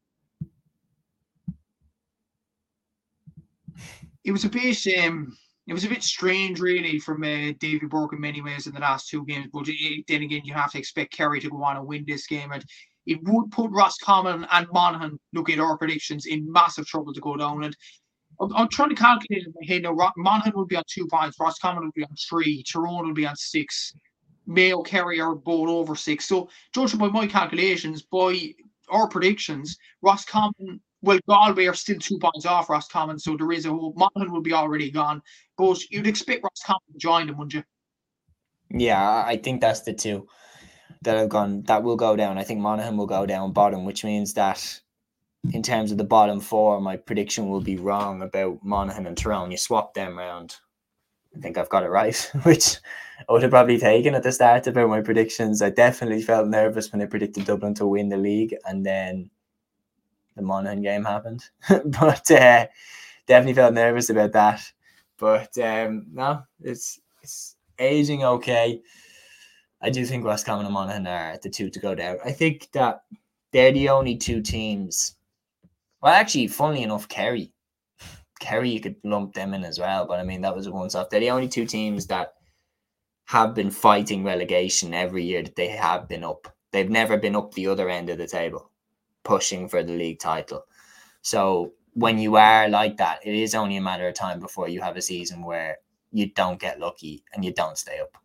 it was a bit um, it was a bit strange, really, from uh, David Burke in many ways in the last two games. But it, then again, you have to expect Kerry to go on and win this game, and it would put Roscommon and Monaghan, look at our predictions, in massive trouble to go down. And I'm, I'm trying to calculate in my head now. Monaghan will be on two points, Roscommon will be on three, Tyrone will be on six, Mayo, Kerry are both over six. So, judging by my calculations, by our predictions, Roscommon, well, Galway are still two points off Roscommon, so there is a hope. Monaghan will be already gone. But you'd expect Roscommon to join them, wouldn't you? Yeah, I think that's the two that have gone that will go down. I think Monaghan will go down bottom, which means that in terms of the bottom four, my prediction will be wrong about Monaghan and Tyrone. You swap them around. I think I've got it right, which I would have probably taken at the start about my predictions. I definitely felt nervous when I predicted Dublin to win the league, and then the Monaghan game happened. But uh, definitely felt nervous about that. But um, no, it's it's aging okay. I do think Roscommon and Monaghan are the two to go down. I think that they're the only two teams. Well, actually, funnily enough, Kerry. Kerry, you could lump them in as well, but I mean, that was a once off. They're the only two teams that have been fighting relegation every year that they have been up. They've never been up the other end of the table, pushing for the league title. So when you are like that, it is only a matter of time before you have a season where you don't get lucky and you don't stay up.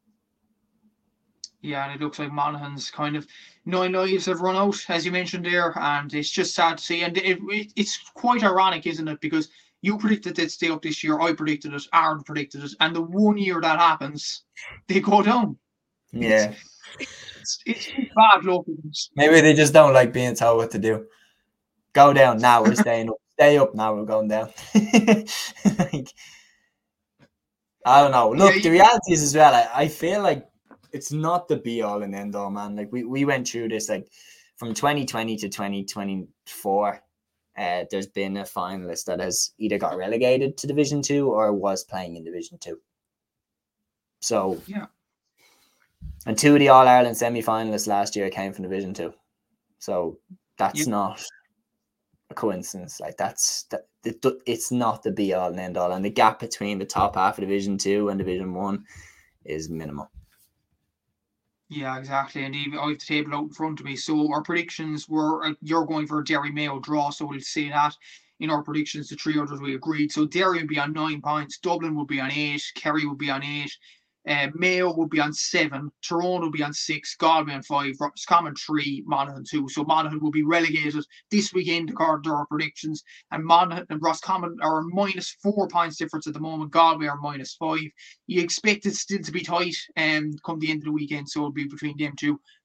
Yeah, and it looks like Monaghan's kind of nine lives have run out, as you mentioned there, and it's just sad to see. And it, it, it's quite ironic, isn't it? Because you predicted they'd stay up this year, I predicted it, Aaron predicted it, and the one year that happens, they go down. It's Yeah. it's, it's bad luck. Maybe they just don't like being told what to do. Go down now, we're staying up. Stay up now, we're going down. Like, I don't know. Look, Yeah, the you, reality is as well, I, I feel like it's not the be all and end all, man. Like we, we went through this like from twenty twenty to twenty twenty-four. Uh, there's been a finalist that has either got relegated to Division Two or was playing in Division Two. So yeah. And two of the All Ireland semi finalists last year came from Division Two. So that's Yeah. not a coincidence. Like that's that it, it's not the be all and end all. And the gap between the top half of Division Two and Division One is minimal. Yeah, exactly. And even I have the table out in front of me. So our predictions were uh, you're going for a Derry Mayo draw, so we'll say that in our predictions. The three others we agreed. So Derry will be on nine points, Dublin will be on eight, Kerry will be on eight, uh, Mayo will be on seven, Tyrone will be on six, Galway on five, Roscommon three, Monaghan two. So Monaghan will be relegated this weekend according to our predictions. And Monaghan and Roscommon are on minus four points difference at the moment. Galway are minus five. You expect it still to be tight um, come the end of the weekend, so it'll be between them two.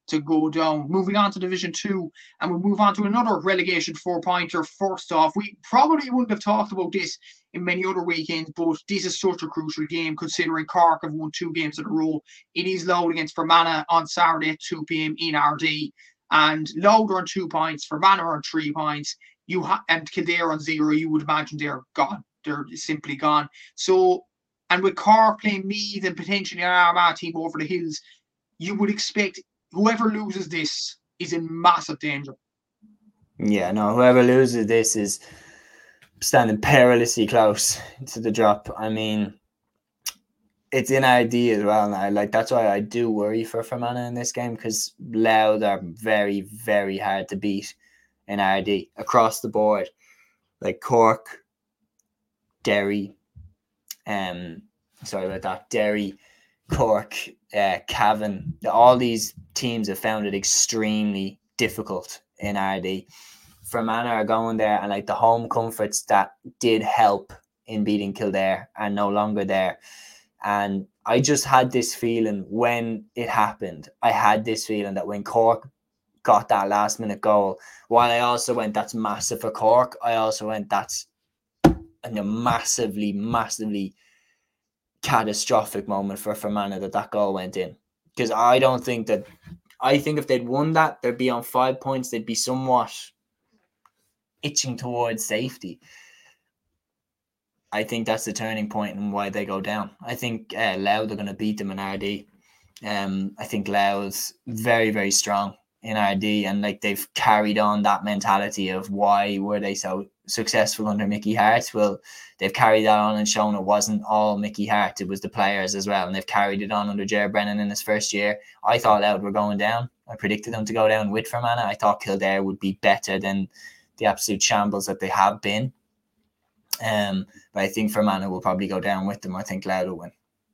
to go down. Moving on to Division two, and we'll move on to another relegation four-pointer. First off, we probably wouldn't have talked about this in many other weekends, but this is such a crucial game considering Cork have won two games in a row. It is Louth against Fermanagh on Saturday at two p.m. in R D, and Louth are on two points, Fermanagh are on three points, you ha- and Kildare on zero. You would imagine they're gone. They're simply gone. So, and with Cork playing Meath and potentially an Armagh team over the hills, you would expect whoever loses this is in massive danger. Yeah, no, whoever loses this is standing perilously close to the drop. I mean, it's in R D as well now. Like, that's why I do worry for Fermanagh in this game, because Louth are very, very hard to beat in R D across the board. Like Cork, Derry, um, sorry about that, Derry, Cork, uh, Cavan, all these teams have found it extremely difficult in R D. Fermanagh are going there, and like the home comforts that did help in beating Kildare are no longer there. And I just had this feeling when it happened, I had this feeling that when Cork got that last minute goal, while I also went, that's massive for Cork, I also went, that's a massively, massively catastrophic moment for Fermanagh that that goal went in. Because I don't think that, I think if they'd won that, they'd be on five points, they'd be somewhat itching towards safety. I think that's the turning point and why they go down. I think uh, Louth are going to beat them in R D. Um, I think Louth's very, very strong in R D, and like they've carried on that mentality of why were they so successful under Mickey Hart. Well, they've carried that on and shown it wasn't all Mickey Hart, it was the players as well, and they've carried it on under Ger Brennan in his first year. I thought Louth were going down. I predicted them to go down with Fermanagh. I thought Kildare would be better than the absolute shambles that they have been. Um, but I think Fermanagh will probably go down with them. I think Louth will win.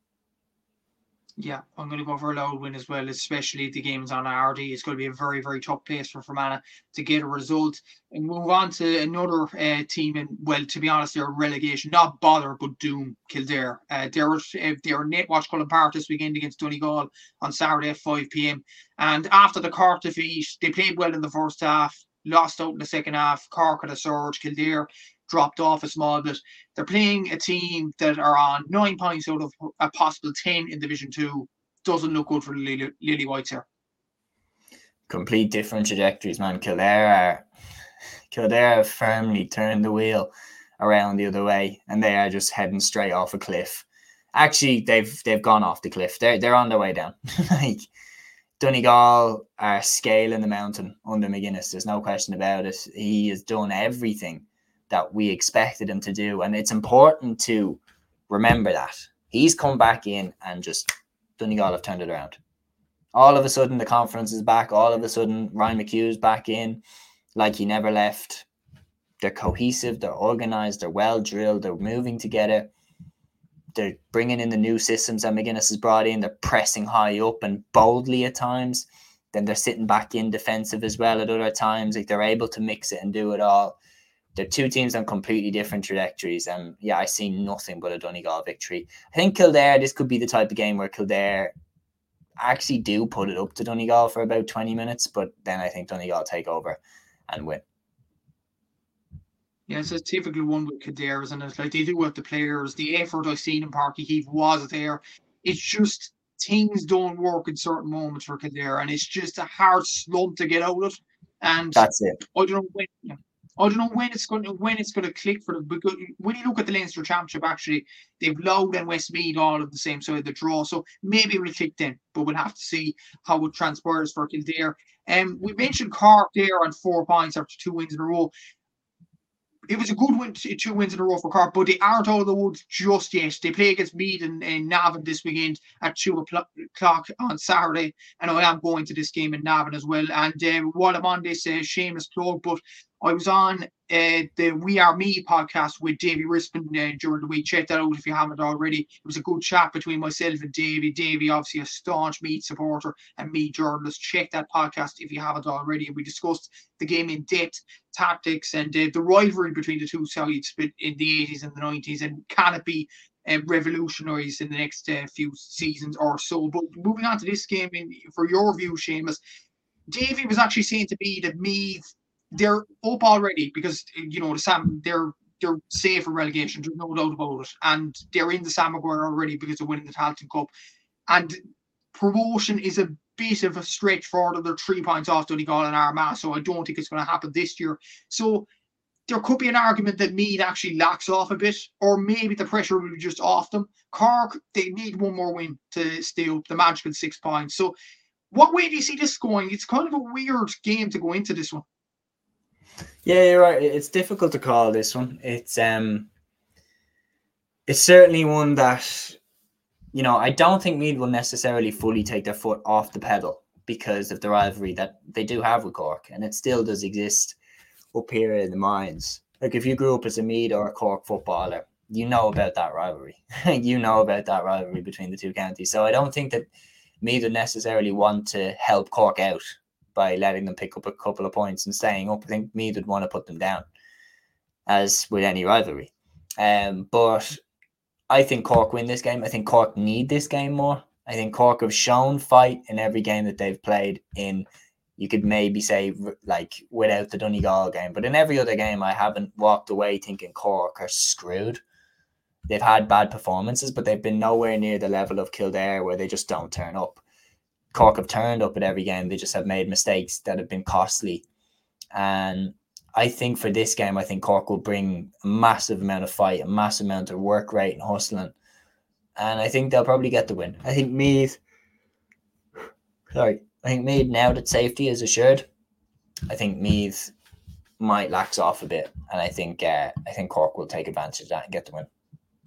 Yeah, I'm going to go for a Louth win as well, especially if the game's on R D. It's going to be a very, very tough place for Fermanagh to get a result. And move on to another uh, team, and well, to be honest, they're relegation, not bother, but doom, Kildare. Uh, they're, uh, they're net watch Cullen Park this weekend against Donegal on Saturday at five p.m. And after the Cork defeat, they played well in the first half, lost out in the second half. Cork had a surge, Kildare dropped off a small bit. They're playing a team that are on nine points out of a possible ten in Division two. Doesn't look good for the Lily, Lily Whites here. Complete different trajectories, man. Kildare are, Kildare have firmly turned the wheel around the other way, and they are just heading straight off a cliff. Actually, they've they've gone off the cliff. They're they're on their way down. Like, Donegal are scaling the mountain under McGuinness. There's no question about it. He has done everything that we expected him to do, and it's important to remember that he's come back in and just Donegal have turned it around. All of a sudden the confidence is back. All of a sudden Ryan McHugh's back in like he never left. They're cohesive, they're organized, they're well drilled, they're moving together, they're bringing in the new systems that McGuinness has brought in. They're pressing high up and boldly at times, then they're sitting back in defensive as well at other times. Like, they're able to mix it and do it all. They're two teams on completely different trajectories. And yeah, I see nothing but a Donegal victory. I think Kildare, this could be the type of game where Kildare actually do put it up to Donegal for about twenty minutes, but then I think Donegal take over and win. Yeah, it's a typical one with Kildare, isn't it? Like, they do have the players, the effort I've seen in Páirc Uí Chaoimh was there. It's just things don't work in certain moments for Kildare, and it's just a hard slump to get out of. And that's it. I don't know when. Yeah. I don't know when it's going to when it's going to click for them. Because when you look at the Leinster Championship, actually, they've Louth and Westmeath all of the same side of the draw. So maybe it will click then, but we'll have to see how it transpires for Kildare. Um, we mentioned Cork there on four points after two wins in a row. It was a good win, two wins in a row for Cork, but they aren't out of the woods just yet. They play against Meath and, and Navan this weekend at two o'clock on Saturday, and I am going to this game in Navan as well. And um, while I'm on this uh, shameless plug, but I was on uh, the We Are Me podcast with Davy Rispin uh, during the week. Check that out if you haven't already. It was a good chat between myself and Davy. Davy, obviously a staunch Meath supporter, and me, journalist. Check that podcast if you haven't already. And we discussed the game in depth, tactics, and uh, the rivalry between the two sides in the eighties and the nineties, and can it be uh, revolutionaries in the next uh, few seasons or so. But moving on to this game, in, for your view, Seamus, Davey was actually saying to me that Meath, they're up already because, you know, the Sam, they're they're safe from relegation. There's no doubt about it. And they're in the Sam Maguire already because of winning the Tailteann Cup. And promotion is a bit of a stretch for them. They're three points off Donegal and Armagh, so I don't think it's going to happen this year. So there could be an argument that Meath actually lacks off a bit, or maybe the pressure will be just off them. Cork, they need one more win to stay up, the magical six points. So what way do you see this going? It's kind of a weird game to go into this one. Yeah, you're right. It's difficult to call this one. It's um, it's certainly one that, you know, I don't think Meath will necessarily fully take their foot off the pedal because of the rivalry that they do have with Cork, and it still does exist up here in the mines. Like if you grew up as a Meath or a Cork footballer, you know about that rivalry. you know about that rivalry between the two counties. So I don't think that Meath would necessarily want to help Cork out by letting them pick up a couple of points and staying up. I think Meath would want to put them down, as with any rivalry. Um, but I think Cork win this game. I think Cork need this game more. I think Cork have shown fight in every game that they've played in. You could maybe say, like, without the Donegal game. But in every other game, I haven't walked away thinking Cork are screwed. They've had bad performances, but they've been nowhere near the level of Kildare where they just don't turn up. Cork have turned up at every game. They just have made mistakes that have been costly. And I think for this game, I think Cork will bring a massive amount of fight, a massive amount of work rate and hustling. And I think they'll probably get the win. I think Meath, sorry, I think Meath, now that safety is assured, I think Meath might lax off a bit. And I think uh, I think Cork will take advantage of that and get the win.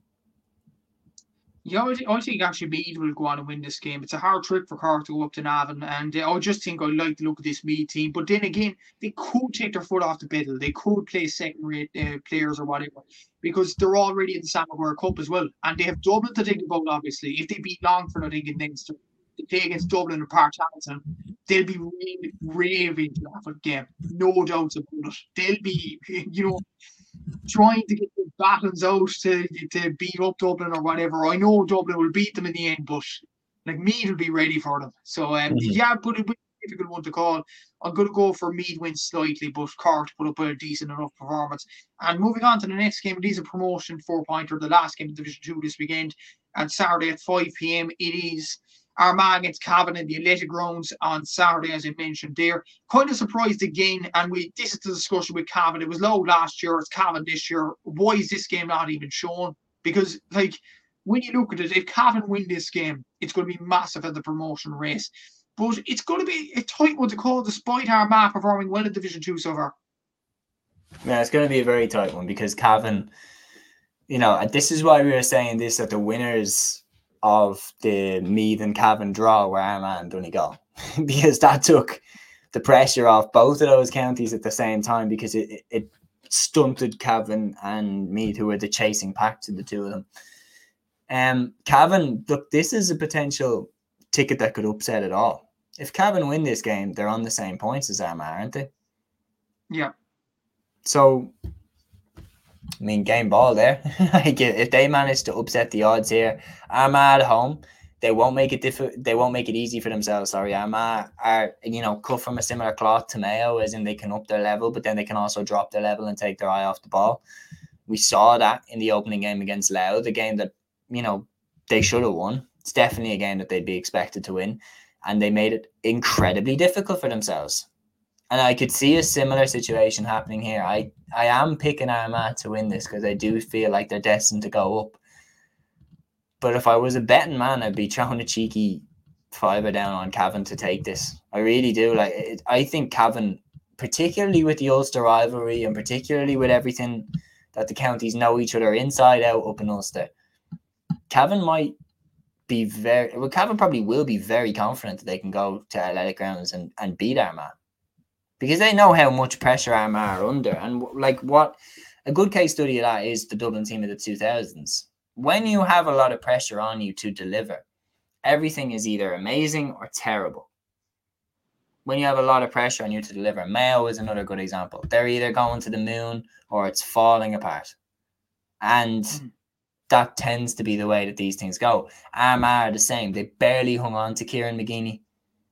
Yeah, I, I think actually Meath will go on and win this game. It's a hard trip for Cork to go up to Navan, and uh, I just think I like the look of this Meath team. But then again, they could take their foot off the pedal. They could play second-rate uh, players or whatever, because they're already in the Sam Maguire Cup as well, and they have Dublin to think about. Obviously, if they beat Longford, I think in Leinster, they play against Dublin and Park Hamilton, they'll be raving, raving to that game. No doubts about it. They'll be, you know, trying to get the battles out to, to beat up Dublin or whatever. I know Dublin will beat them in the end, but like Meath will be ready for them. So um, mm-hmm. yeah, but it'll be a difficult one to call. I'm going to go for Meath win slightly, but Cork to put up a decent enough performance. And moving on to the next game, it is a promotion four-pointer, the last game of Division two this weekend, and Saturday at five p.m. it is Armagh against Cavan in the Athletic Grounds on Saturday, as I mentioned there. Kind of surprised again, and we this is the discussion with Cavan. It was low last year, it's Cavan this year. Why is this game not even shown? Because, like, when you look at it, if Cavan win this game, it's going to be massive in the promotion race. But it's going to be a tight one to call, despite Armagh performing well in Division two so far. Yeah, it's going to be a very tight one because Cavan, you know, this is why we were saying this, that the winners of the Meath and Cavan draw were Armagh and Donegal, because that took the pressure off both of those counties at the same time, because it, it, it stunted Cavan and Meath, who were the chasing pack to the two of them. Um, Cavan, look, this is a potential ticket that could upset it all. If Cavan win this game, they're on the same points as Armagh, aren't they? Yeah. So, I mean, game ball there. Like, if they manage to upset the odds here, Armagh at home, they won't make it diff- They won't make it easy for themselves. Sorry, Armagh are, you know, cut from a similar cloth to Mayo, as in they can up their level, but then they can also drop their level and take their eye off the ball. We saw that in the opening game against Louth, the game that, you know, they should have won. It's definitely a game that they'd be expected to win, and they made it incredibly difficult for themselves. And I could see a similar situation happening here. I, I am picking Armagh to win this because I do feel like they're destined to go up. But if I was a betting man, I'd be throwing a cheeky fiver down on Cavan to take this. I really do. Like, it, I think Cavan, particularly with the Ulster rivalry and particularly with everything that the counties know each other inside out up in Ulster, Cavan might be very... Well, Cavan probably will be very confident that they can go to Athletic Grounds and, and beat Armagh, because they know how much pressure Armagh are under. And like what a good case study of that is the Dublin team of the two thousands. When you have a lot of pressure on you to deliver, everything is either amazing or terrible. When you have a lot of pressure on you to deliver, Mayo is another good example. They're either going to the moon or it's falling apart. And mm. that tends to be the way that these things go. Armagh are the same. They barely hung on to Kieran McGeeney.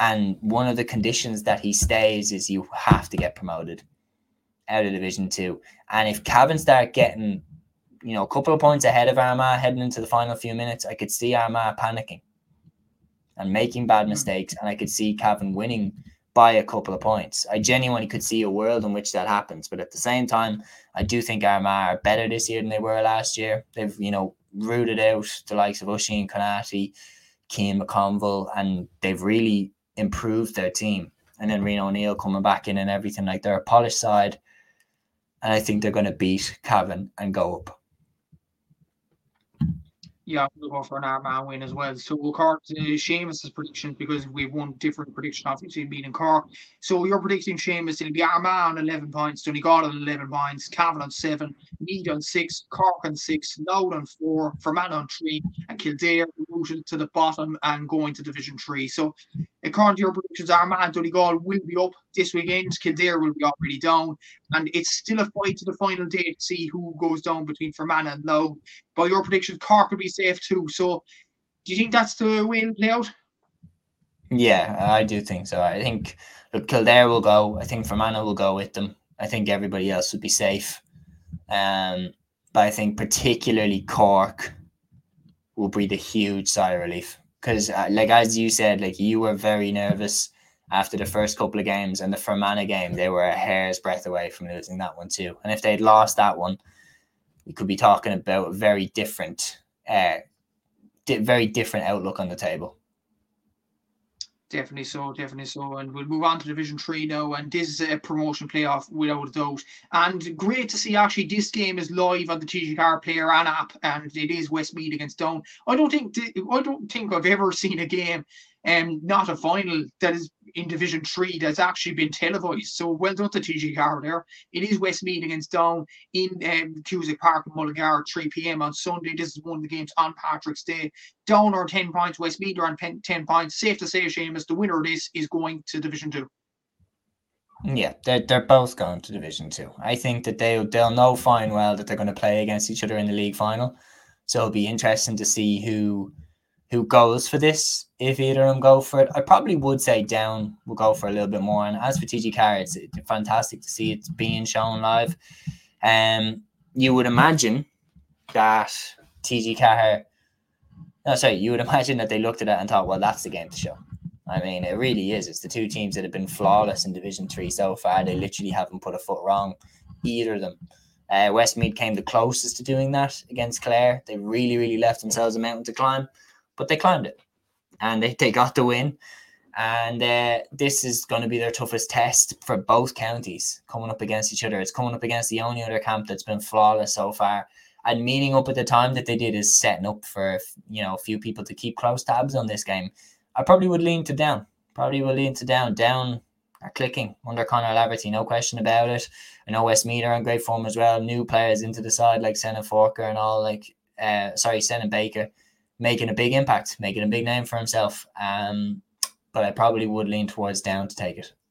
And one of the conditions that he stays is you have to get promoted out of Division Two. And if Cavan start getting, you know, a couple of points ahead of Armagh heading into the final few minutes, I could see Armagh panicking and making bad mistakes, and I could see Cavan winning by a couple of points. I genuinely could see a world in which that happens, but at the same time, I do think Armagh are better this year than they were last year. They've, you know, rooted out the likes of Oisin Konati, Cian McConville, and they've really improved their team. And then Reno O'Neill coming back in and everything. Like, they're a polished side, and I think they're going to beat Cavan and go up. Yeah, we'll go for an Armagh win as well. So we'll call it Seamus's predictions because we've one different prediction, obviously, being Cork. So you're predicting Seamus, it'll be Armagh on eleven points, Donegal on eleven points, Cavan on seven, Meath on six, Cork on six, Louth on four, Fermanagh on three, and Kildare rooted to the bottom and going to Division three. So according to your predictions, Armagh and Donegal will be up this weekend, Kildare will be already down, and it's still a fight to the final day to see who goes down between Fermanagh and Louth. By your predictions, Cork will be safe too. So do you think that's the way it'll play out? Yeah, I do think so. I think, look, Kildare will go. I think Fermanagh will go with them. I think everybody else would be safe. Um, but I think particularly Cork will breathe a huge sigh of relief. Because, uh, like, as you said, like, you were very nervous after the first couple of games, and the Fermanagh game, they were a hair's breadth away from losing that one too. And if they'd lost that one, we could be talking about a very different, uh, di- very different outlook on the table. Definitely so, definitely so. And we'll move on to Division three now. And this is a promotion playoff without a doubt. And great to see actually this game is live on the T G Car player and app. And it is Westmeath against Down. I don't think I don't think I've ever seen a game, um, not a final, that is in Division three that's actually been televised. So well done to T G Car there. It is Westmeath against Down in um, Cusack Park in Mullingar at three p.m. on Sunday. This is one of the games on Patrick's Day. Down are ten points, Westmeath are on ten points. Safe to say, Seamus, the winner of this is going to Division two. Yeah, they're, they're both going to Division two. I think that they'll, they'll know fine well that they're going to play against each other in the league final. So it'll be interesting to see who who goes for this, if either of them go for it. I probably would say Down will go for a little bit more. And as for T G Car, it's, it's fantastic to see it being shown live. Um, you would imagine that T G Car... No, sorry, you would imagine that they looked at it and thought, well, that's the game to show. I mean, it really is. It's the two teams that have been flawless in Division three so far. They literally haven't put a foot wrong, either of them. Uh, Westmeath came the closest to doing that against Clare. They really, really left themselves a mountain to climb, but they climbed it. And they, they got the win. And uh, this is going to be their toughest test for both counties coming up against each other. It's coming up against the only other camp that's been flawless so far. And meeting up at the time that they did is setting up for, you know, a few people to keep close tabs on this game. I probably would lean to Down. Probably would lean to Down. Down are clicking under Conor Laverty, no question about it. I know Westmeath are in great form as well. New players into the side like Senna Forker and all, like, uh, sorry, Senna Baker, making a big impact, making a big name for himself. Um, but I probably would lean towards Down to take it.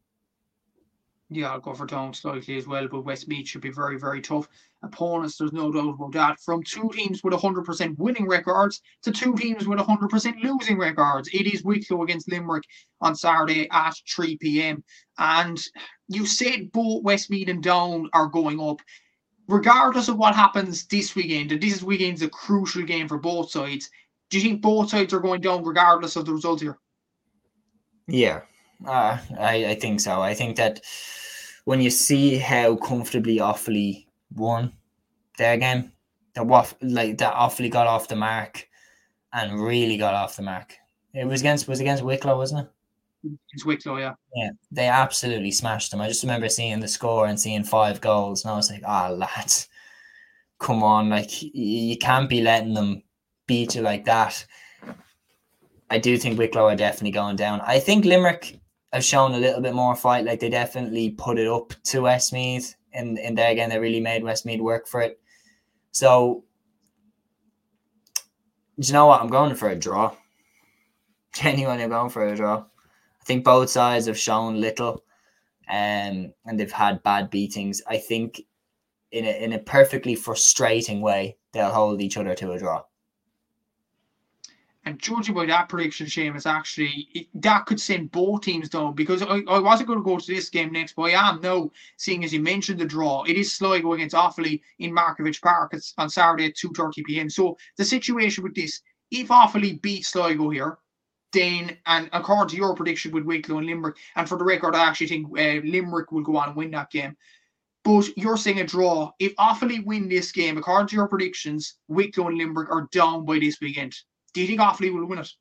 Yeah, I'll go for Down slightly as well, but Westmeath should be very, very tough opponents. There's no doubt about that. From two teams with one hundred percent winning records to two teams with one hundred percent losing records. It is Wicklow against Limerick on Saturday at three p.m. And you said both Westmeath and Down are going up. Regardless of what happens this weekend, and this weekend's a crucial game for both sides, do you think both sides are going down regardless of the result here? Yeah, uh, I, I think so. I think that when you see how comfortably Offaly won their game, that Waff, like that Offaly got off the mark and really got off the mark. It was against was against Wicklow, wasn't it? It's Wicklow, yeah. Yeah, they absolutely smashed them. I just remember seeing the score and seeing five goals, and I was like, "Ah, oh, lads, come on! Like you can't be letting them beat you like that." I do think Wicklow are definitely going down. I think Limerick have shown a little bit more fight. Like they definitely put it up to Westmeath, and in there again, they really made Westmeath work for it. So, do you know what? I'm going for a draw. Genuinely, I'm going for a draw. I think both sides have shown little, um, and they've had bad beatings. I think in a in a perfectly frustrating way, they'll hold each other to a draw. And judging by that prediction, Seamus, actually, it, that could send both teams down because I, I wasn't going to go to this game next, but I am now, seeing as you mentioned the draw. It is Sligo against Offaly in Markievicz Park. It's on Saturday at two thirty p m. So the situation with this, if Offaly beat Sligo here, then, and according to your prediction with Wicklow and Limerick, and for the record, I actually think uh, Limerick will go on and win that game. But you're saying a draw. If Offaly win this game, according to your predictions, Wicklow and Limerick are down by this weekend. Do you think Offaly will win it?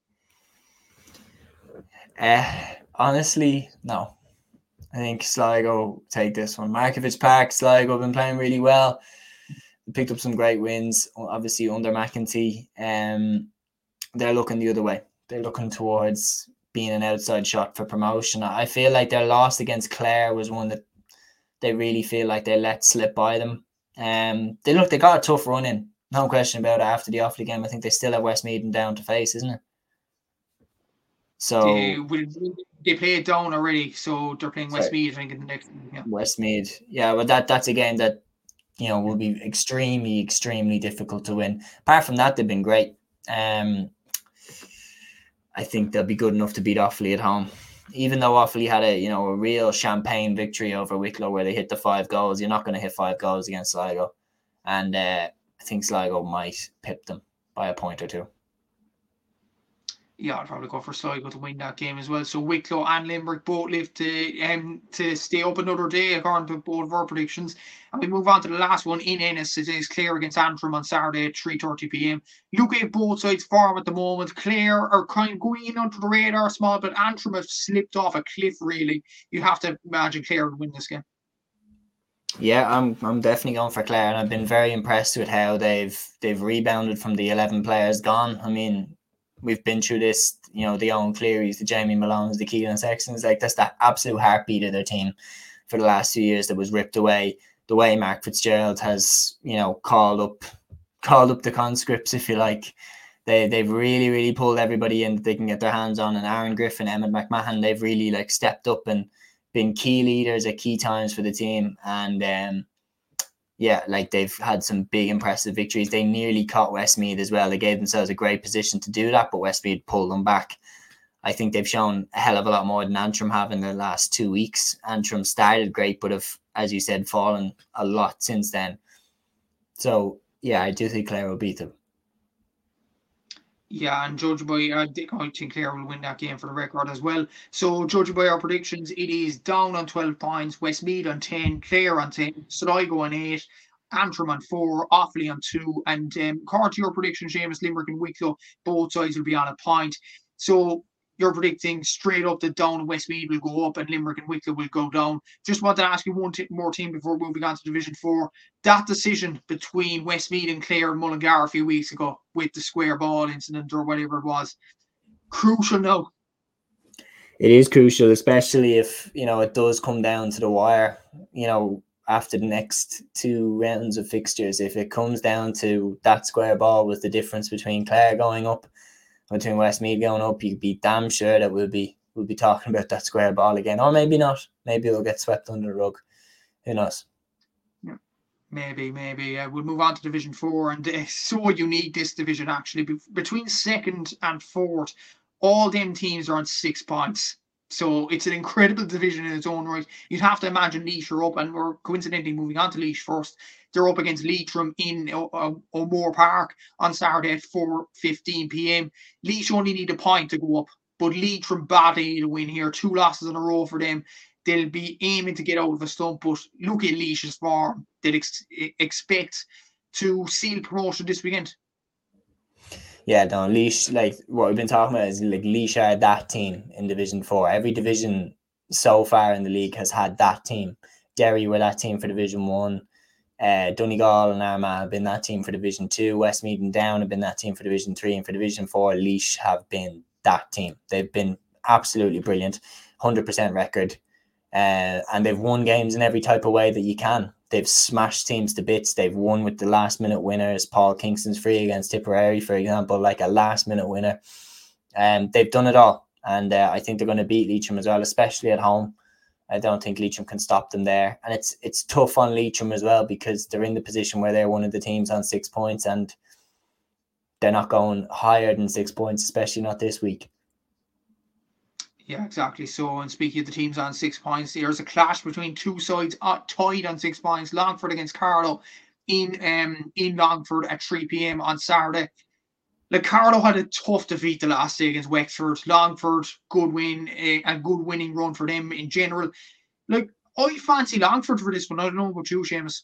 Uh, honestly, no. I think Sligo take this one. Markievicz Park, Sligo have been playing really well. They picked up some great wins, obviously under McEntee. Um, they're looking the other way. They're looking towards being an outside shot for promotion. I feel like their loss against Clare was one that they really feel like they let slip by them. Um, they look, they got a tough run in. No question about it. After the Offaly game, I think they still have Westmeath down to face, isn't it? So they, they play it down already, so they're playing Westmeath, I think, in the next. Yeah. Westmeath, yeah, but that that's a game that you know will be extremely, extremely difficult to win. Apart from that, they've been great. Um, I think they'll be good enough to beat Offaly at home. Even though Offaly had a you know a real champagne victory over Wicklow where they hit the five goals, you're not going to hit five goals against Sligo, and uh, I think Sligo might pip them by a point or two. Yeah, I'd probably go for Sligo to win that game as well. So Wicklow and Limerick both live to um to stay up another day according to both of our predictions. And we move on to the last one in Ennis. It is Clare against Antrim on Saturday at three thirty p m. Look at both sides form at the moment. Clare are kind of going in under the radar small, but Antrim have slipped off a cliff really. You have to imagine Clare will win this game. Yeah, I'm I'm definitely going for Clare, and I've been very impressed with how they've they've rebounded from the eleven players gone. I mean, we've been through this, you know, the Owen Clearys, the Jamie Malones, the Keelan Sextons, like that's that absolute heartbeat of their team for the last few years that was ripped away. The way Mark Fitzgerald has, you know, called up called up the conscripts, if you like. They they've really, really pulled everybody in that they can get their hands on. And Aaron Griffin, Emmett McMahon, they've really like stepped up and been key leaders at key times for the team. And um yeah, like they've had some big impressive victories. They nearly caught Westmeath as well. They gave themselves a great position to do that, but Westmeath pulled them back. I think they've shown a hell of a lot more than Antrim have in the last two weeks. Antrim started great, but have, as you said, fallen a lot since then. So, yeah, I do think Clare will beat them. Yeah, and judged by, I think, I think Clare will win that game for the record as well. So, judged by our predictions, it is down on twelve points, Westmeath on ten, Clare on ten, Sligo on eight, Antrim on four, Offaly on two, and um, according to your prediction, Seamus, Limerick and Wicklow, both sides will be on a point. So, you're predicting straight up that down Westmeath will go up and Limerick and Wicklow will go down. Just want to ask you one t- more team before moving on to Division four. That decision between Westmeath and Clare and Mullingar a few weeks ago with the square ball incident or whatever it was, crucial now. It is crucial, especially if, you know, it does come down to the wire, you know, after the next two rounds of fixtures. If it comes down to that square ball was the difference between Clare going up between Westmeath going up, you'd be damn sure that we'll be we'll be talking about that square ball again. Or maybe not. Maybe it'll get swept under the rug. Who knows? Yeah, maybe, maybe. Uh, we'll move on to Division four. And it's so unique, this division, actually. Be- between second and fourth, all them teams are on six points. So it's an incredible division in its own right. You'd have to imagine Laois are up, and we're coincidentally moving on to Laois first. They're up against Leitrim in uh, O'Moore Park on Saturday at four fifteen p m. Laois only need a point to go up, but Leitrim badly need a win here. Two losses in a row for them. They'll be aiming to get out of a slump, but look at Laois's form. They'll ex- expect to seal promotion this weekend. Yeah, no, Laois, like what we've been talking about is like Laois are that team in Division four. Every division so far in the league has had that team. Derry were that team for Division one. Uh, Donegal and Armagh have been that team for Division two. Westmeath and Down have been that team for Division three. And for Division four, Laois have been that team. They've been absolutely brilliant. one hundred percent record. Uh, and they've won games in every type of way that you can. They've smashed teams to bits. They've won with the last minute winners. Paul Kingston's free against Tipperary, for example, like a last minute winner. Um, they've done it all. And uh, I think they're going to beat Leitrim as well, especially at home. I don't think Leitrim can stop them there. And it's it's tough on Leitrim as well because they're in the position where they're one of the teams on six points. And they're not going higher than six points, especially not this week. Yeah, exactly. So, and speaking of the teams on six points, there's a clash between two sides uh, tied on six points. Longford against Carlow in um in Longford at three p.m. on Saturday. Like, Carlow had a tough defeat the last day against Wexford. Longford, good win, a, a good winning run for them in general. Like, I fancy Longford for this one. I don't know about you, Seamus.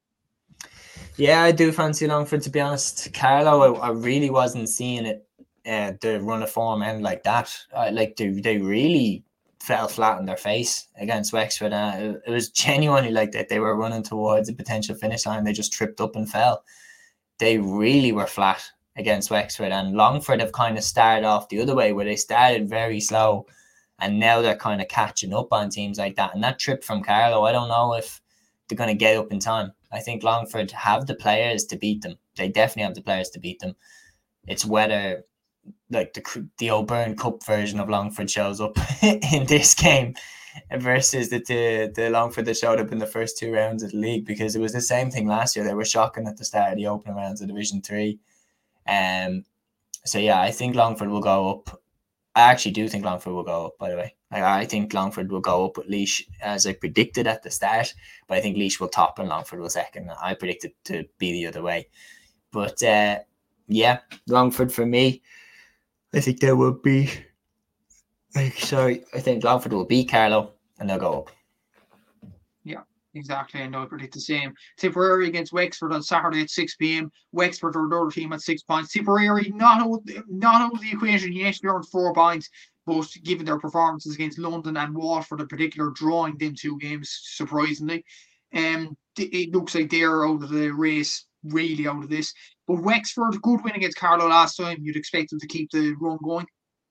Yeah, I do fancy Longford, to be honest. Carlow, I, I really wasn't seeing it, uh, the run of form end like that. Uh, like, they, they really fell flat on their face against Wexford. Uh, it, it was genuinely like that. They were running towards a potential finish line. They just tripped up and fell. They really were flat against Wexford. And Longford have kind of started off the other way, where they started very slow, and now they're kind of catching up on teams like that. And that trip from Carlow, I don't know if they're going to get up in time. I think Longford have the players to beat them. They definitely have the players to beat them. It's whether, like, the the O'Byrne Cup version of Longford shows up in this game versus the, the the Longford that showed up in the first two rounds of the league, because it was the same thing last year. They were shocking at the start of the opening rounds of Division Three. Um, so yeah, I think Longford will go up. I actually do think Longford will go up, by the way. Like, I think Longford will go up with Laois, as I predicted at the start, but I think Laois will top and Longford will second. I predicted to be the other way. But uh, yeah, Longford for me, I think there will be, like, sorry, I think Longford will beat Carlow and they'll go up. Yeah, exactly, and I predict the same. Tipperary against Wexford on Saturday at six p.m. Wexford are another team at six points. Tipperary not out, not out of the equation yet. They're on four points, but given their performances against London and Waterford in particular, drawing them two games, surprisingly, um, it looks like they're out of the race, really out of this. But Wexford, good win against Carlow last time. You'd expect them to keep the run going.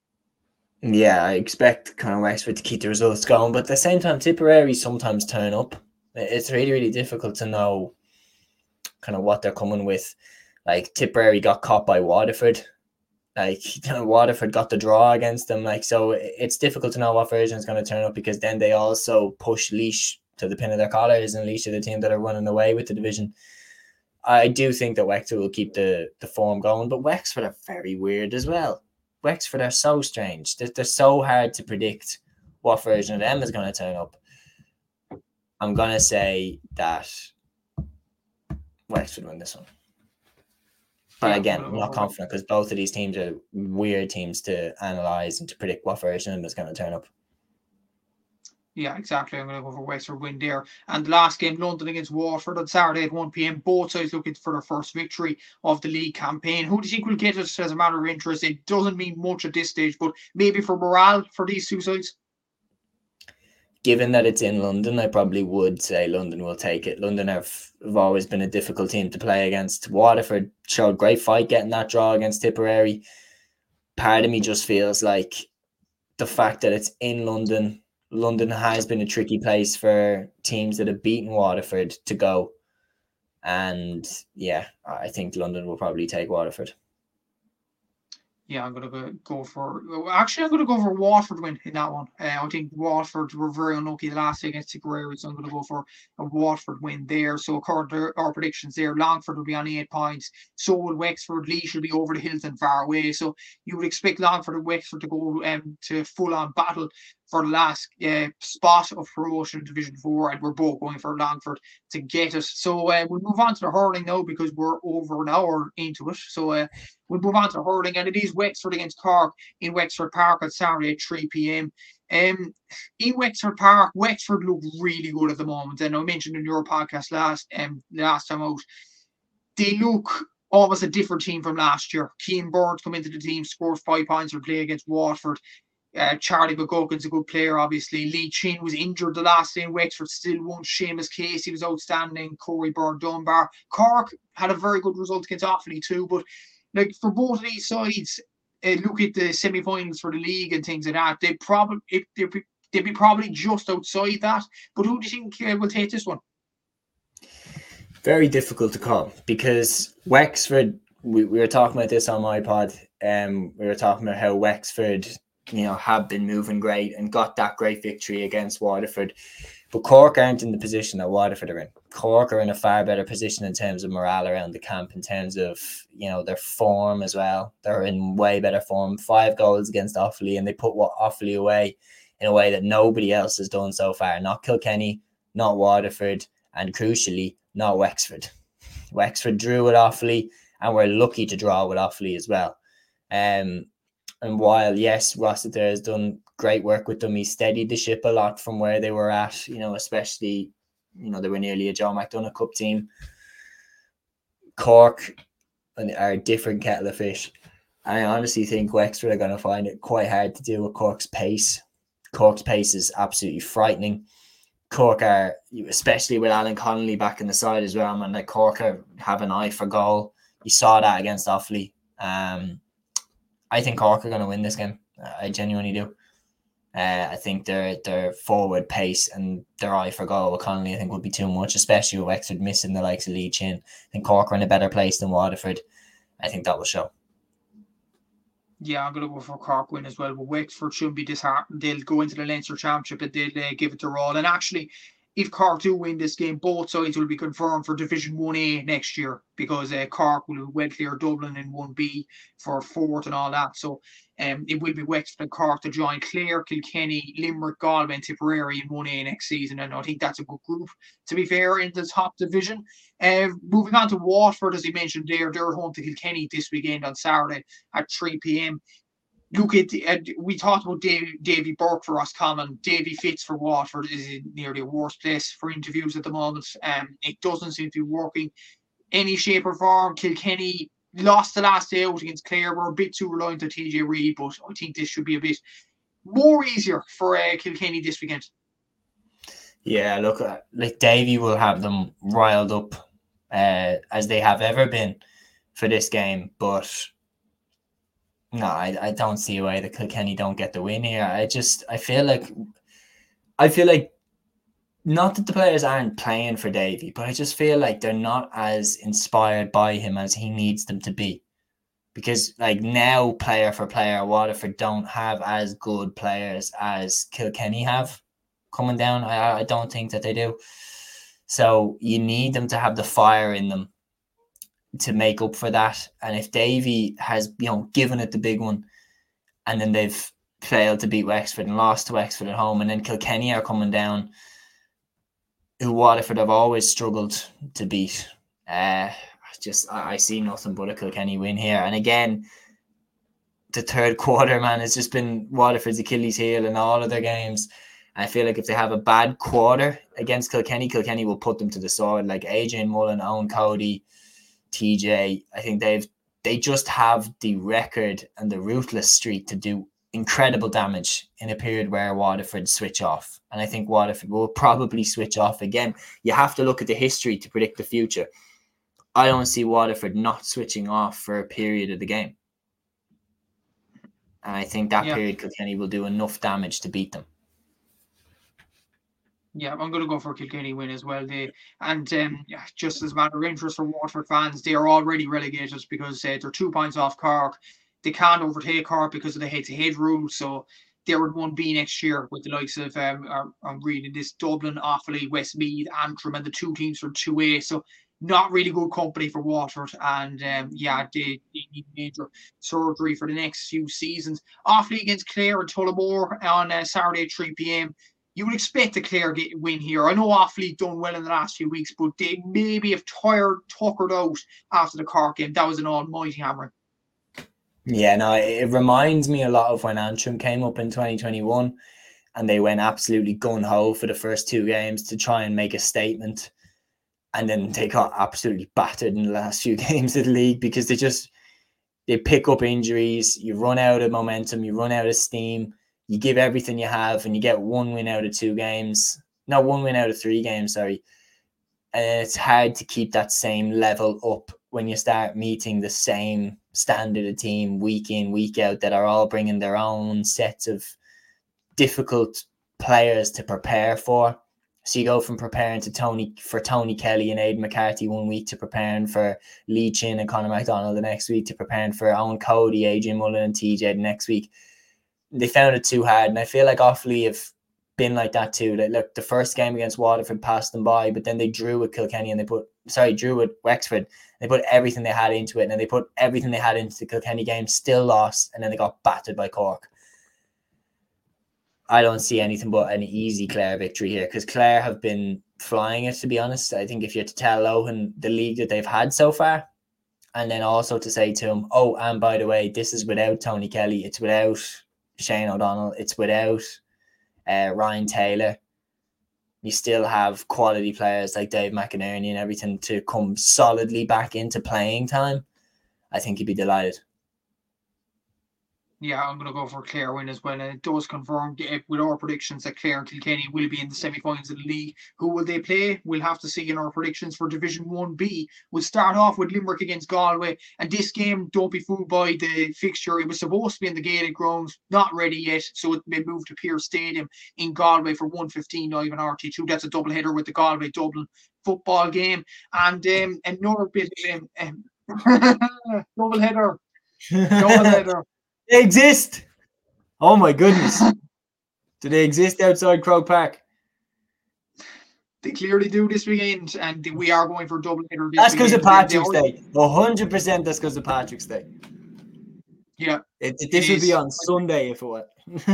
Yeah, I expect kind of Wexford to keep the results going, but at the same time, Tipperary sometimes turn up. It's really, really difficult to know kind of what they're coming with. Like, Tipperary got caught by Waterford. Like, Waterford got the draw against them. Like, so it's difficult to know what version is going to turn up, because then they also push Laois to the pin of their collars, and Laois are the team that are running away with the division. I do think that Wexford will keep the, the form going, but Wexford are very weird as well. Wexford are so strange. They're, they're so hard to predict what version of them is going to turn up. I'm going to say that Wexford win this one. But yeah, again, I'm not confident, because both of these teams are weird teams to analyse and to predict what version of them is going to turn up. Yeah, exactly. I'm going to go for Wexford win there. And the last game, London against Waterford on Saturday at one p.m. Both sides looking for their first victory of the league campaign. Who do you think will get it as a matter of interest? It doesn't mean much at this stage, but maybe for morale for these two sides? Given that it's in London, I probably would say London will take it. London have, have always been a difficult team to play against. Waterford showed great fight getting that draw against Tipperary. Part of me just feels like the fact that it's in London, London has been a tricky place for teams that have beaten Waterford to go. And yeah, I think London will probably take Waterford. Yeah, I'm going to go for... Actually, I'm going to go for Waterford win in that one. Uh, I think Waterford were very unlucky the last day against Tipperary, so I'm going to go for a Waterford win there. So according to our predictions there, Longford will be on eight points. So will Wexford. Laois will be over the hills and far away. So you would expect Longford and Wexford to go um, to full-on battle for the last uh, spot of promotion in Division four, and we're both going for Longford to get it. So uh, we'll move on to the hurling now, because we're over an hour into it. So uh, we'll move on to hurling, and it is Wexford against Cork in Wexford Park on Saturday at three p.m. Um, in Wexford Park, Wexford look really good at the moment, and I mentioned in your podcast last um last time out, they look almost a different team from last year. Keane Burns come into the team, scored five points for play against Waterford. Uh, Charlie McGuckin's a good player, obviously. Lee Chin was injured the last day in Wexford, still won. Seamus Casey was outstanding. Corey Byrne Dunbar. Cork had a very good result against Offaly too, but like, for both of these sides, uh, look at the semi-finals for the league and things like that. They probably they'd be, they'd be probably just outside that. But who do you think uh, will take this one? Very difficult to call, because Wexford, we, we were talking about this on my pod, um, we were talking about how Wexford, you know, have been moving great and got that great victory against Waterford. But Cork aren't in the position that Waterford are in. Cork are in a far better position in terms of morale around the camp, in terms of, you know, their form as well. They're in way better form. Five goals against Offaly, and they put what Offaly away in a way that nobody else has done so far. Not Kilkenny, not Waterford, and crucially, not Wexford. Wexford drew with Offaly, and we're lucky to draw with Offaly as well. Um, and while, yes, Rossiter has done great work with them, he steadied the ship a lot from where they were at, you know, especially, you know, they were nearly a Joe McDonagh Cup team. Cork are a different kettle of fish. I honestly think Wexford are going to find it quite hard to deal with Cork's pace. Cork's pace is absolutely frightening. Cork are, especially with Alan Connolly back in the side as well, man, like Cork are, have an eye for goal. You saw that against Offaly. Um, I think Cork are going to win this game. I genuinely do. Uh, I think their their forward pace and their eye for goal with Connolly, I think, would be too much, especially with Wexford missing the likes of Lee Chin. I think Cork are in a better place than Waterford. I think that will show. Yeah, I'm going to go for Cork win as well. But Wexford shouldn't be disheartened. They'll go into the Leinster Championship and they'll uh, give it their all. And actually, if Cork do win this game, both sides will be confirmed for Division one A next year, because uh, Cork will well clear Dublin in one B for fourth and all that. So um, it will be Wexford and Cork to join Clare, Kilkenny, Limerick, Galway and Tipperary in one A next season. And I think that's a good group, to be fair, in the top division. Uh, moving on to Waterford, as you mentioned there, they're home to Kilkenny this weekend on Saturday at three p.m. Look at, uh, we talked about Davy, Davy Burke for Roscommon. Davy Fitz for Waterford is in nearly a worse place for interviews at the moment. Um, it doesn't seem to be working any shape or form. Kilkenny lost the last day out against Clare. We're a bit too reliant on T J Reid, but I think this should be a bit more easier for uh, Kilkenny this weekend. Yeah, look, uh, like Davy will have them riled up uh, as they have ever been for this game, but no, I, I don't see a way that Kilkenny don't get the win here. I just, I feel like, I feel like, not that the players aren't playing for Davy, but I just feel like they're not as inspired by him as he needs them to be. Because, like, now, player for player, Waterford don't have as good players as Kilkenny have coming down. I, I don't think that they do. So you need them to have the fire in them to make up for that. And if Davy has, you know, given it the big one, and then they've failed to beat Wexford and lost to Wexford at home, and then Kilkenny are coming down, who Waterford have always struggled to beat, uh, just I, I see nothing but a Kilkenny win here. And again, the third quarter, man, it's just been Waterford's Achilles heel in all of their games. I feel like if they have a bad quarter against Kilkenny, Kilkenny will put them to the sword. Like Adrian Mullen, Owen Cody, T J, I think they've they just have the record and the ruthless streak to do incredible damage in a period where Waterford switch off. And I think Waterford will probably switch off again. You have to look at the history to predict the future. I don't see Waterford not switching off for a period of the game. And I think that yeah. period Kilkenny will do enough damage to beat them. Yeah, I'm going to go for Kilkenny win as well. They and um, yeah, just as a matter of interest for Waterford fans, they are already relegated because uh, they're two points off Cork. They can't overtake Cork because of the head-to-head rule. So they're in one B next year with the likes of um, I'm reading this Dublin, Offaly, Westmeath, Antrim, and the two teams from two A. So not really good company for Waterford. And um, yeah, they, they need major surgery for the next few seasons. Offaly against Clare and Tullamore on uh, Saturday at three p.m. You would expect a Clare win here. I know Offaly done well in the last few weeks, but they maybe have tired, tuckered out after the Cork game. That was an almighty hammering. Yeah, no, it reminds me a lot of when Antrim came up in twenty twenty-one and they went absolutely gung-ho for the first two games to try and make a statement. And then they got absolutely battered in the last few games of the league because they just, they pick up injuries, you run out of momentum, you run out of steam. You give everything you have and you get one win out of two games. No, one win out of three games, sorry. And it's hard to keep that same level up when you start meeting the same standard of team week in, week out that are all bringing their own sets of difficult players to prepare for. So you go from preparing to Tony for Tony Kelly and Aidan McCarthy one week to preparing for Lee Chin and Conor McDonald the next week to preparing for Owen Cody, Adrian Mullen and T J the next week. They found it too hard, and I feel like Offaly have been like that too. Like, look, the first game against Waterford passed them by, but then they drew with Kilkenny and they put, sorry, drew with Wexford. They put everything they had into it, and then they put everything they had into the Kilkenny game, still lost, and then they got battered by Cork. I don't see anything but an easy Clare victory here, because Clare have been flying it, to be honest. I think if you're to tell Lohan the league that they've had so far, and then also to say to him, oh, and by the way, this is without Tony Kelly, it's without Shane O'Donnell, it's without uh, Ryan Taylor. You still have quality players like Dave McInerney and everything to come solidly back into playing time. I think he'd be delighted. Yeah, I'm going to go for Clare win as well. And it does confirm with our predictions that Clare and Kilkenny will be in the semi-finals of the league. Who will they play? We'll have to see in our predictions for Division one B. We'll start off with Limerick against Galway. And this game, don't be fooled by the fixture. It was supposed to be in the Gaelic grounds, not ready yet. So it may move to Pearse Stadium in Galway for one fifteen live on R T two. That's a double header with the Galway Dublin football game. And um, another bit of um, um, double header. Double header. They exist. Oh my goodness. Do they exist outside Croke Park? They clearly do this weekend, and we are going for double header. That's because of Patrick's Day. one hundred percent that's because of Patrick's Day. Yeah. It, it, this would be on Sunday if it were.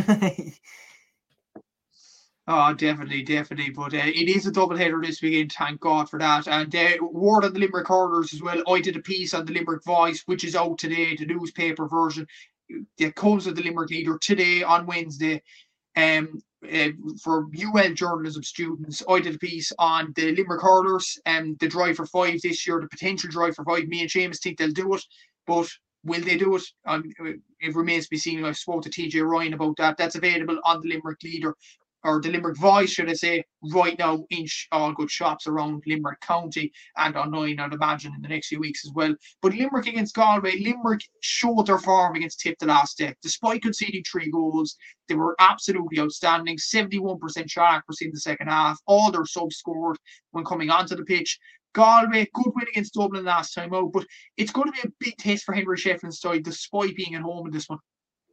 Oh, definitely, definitely. But uh, it is a double header this weekend. Thank God for that. And uh, word on the Limerick Hurlers as well. I did a piece on the Limerick Voice, which is out today, the newspaper version. It comes with the Limerick Leader today on Wednesday. Um, uh, for U L journalism students, I did a piece on the Limerick Hurlers and the drive for five this year, the potential drive for five. Me and Seamus think they'll do it, but will they do it? Um, it remains to be seen. I spoke to T J Ryan about that. That's available on the Limerick Leader, or the Limerick Voice, should I say, right now in sh- all good shops around Limerick County and online, I'd imagine, in the next few weeks as well. But Limerick against Galway, Limerick showed their form against Tip the last day. Despite conceding three goals, they were absolutely outstanding. seventy-one percent shot accuracy in the second half. All their subs scored when coming onto the pitch. Galway, good win against Dublin last time out, but it's going to be a big test for Henry Shefflin's side, despite being at home in this one.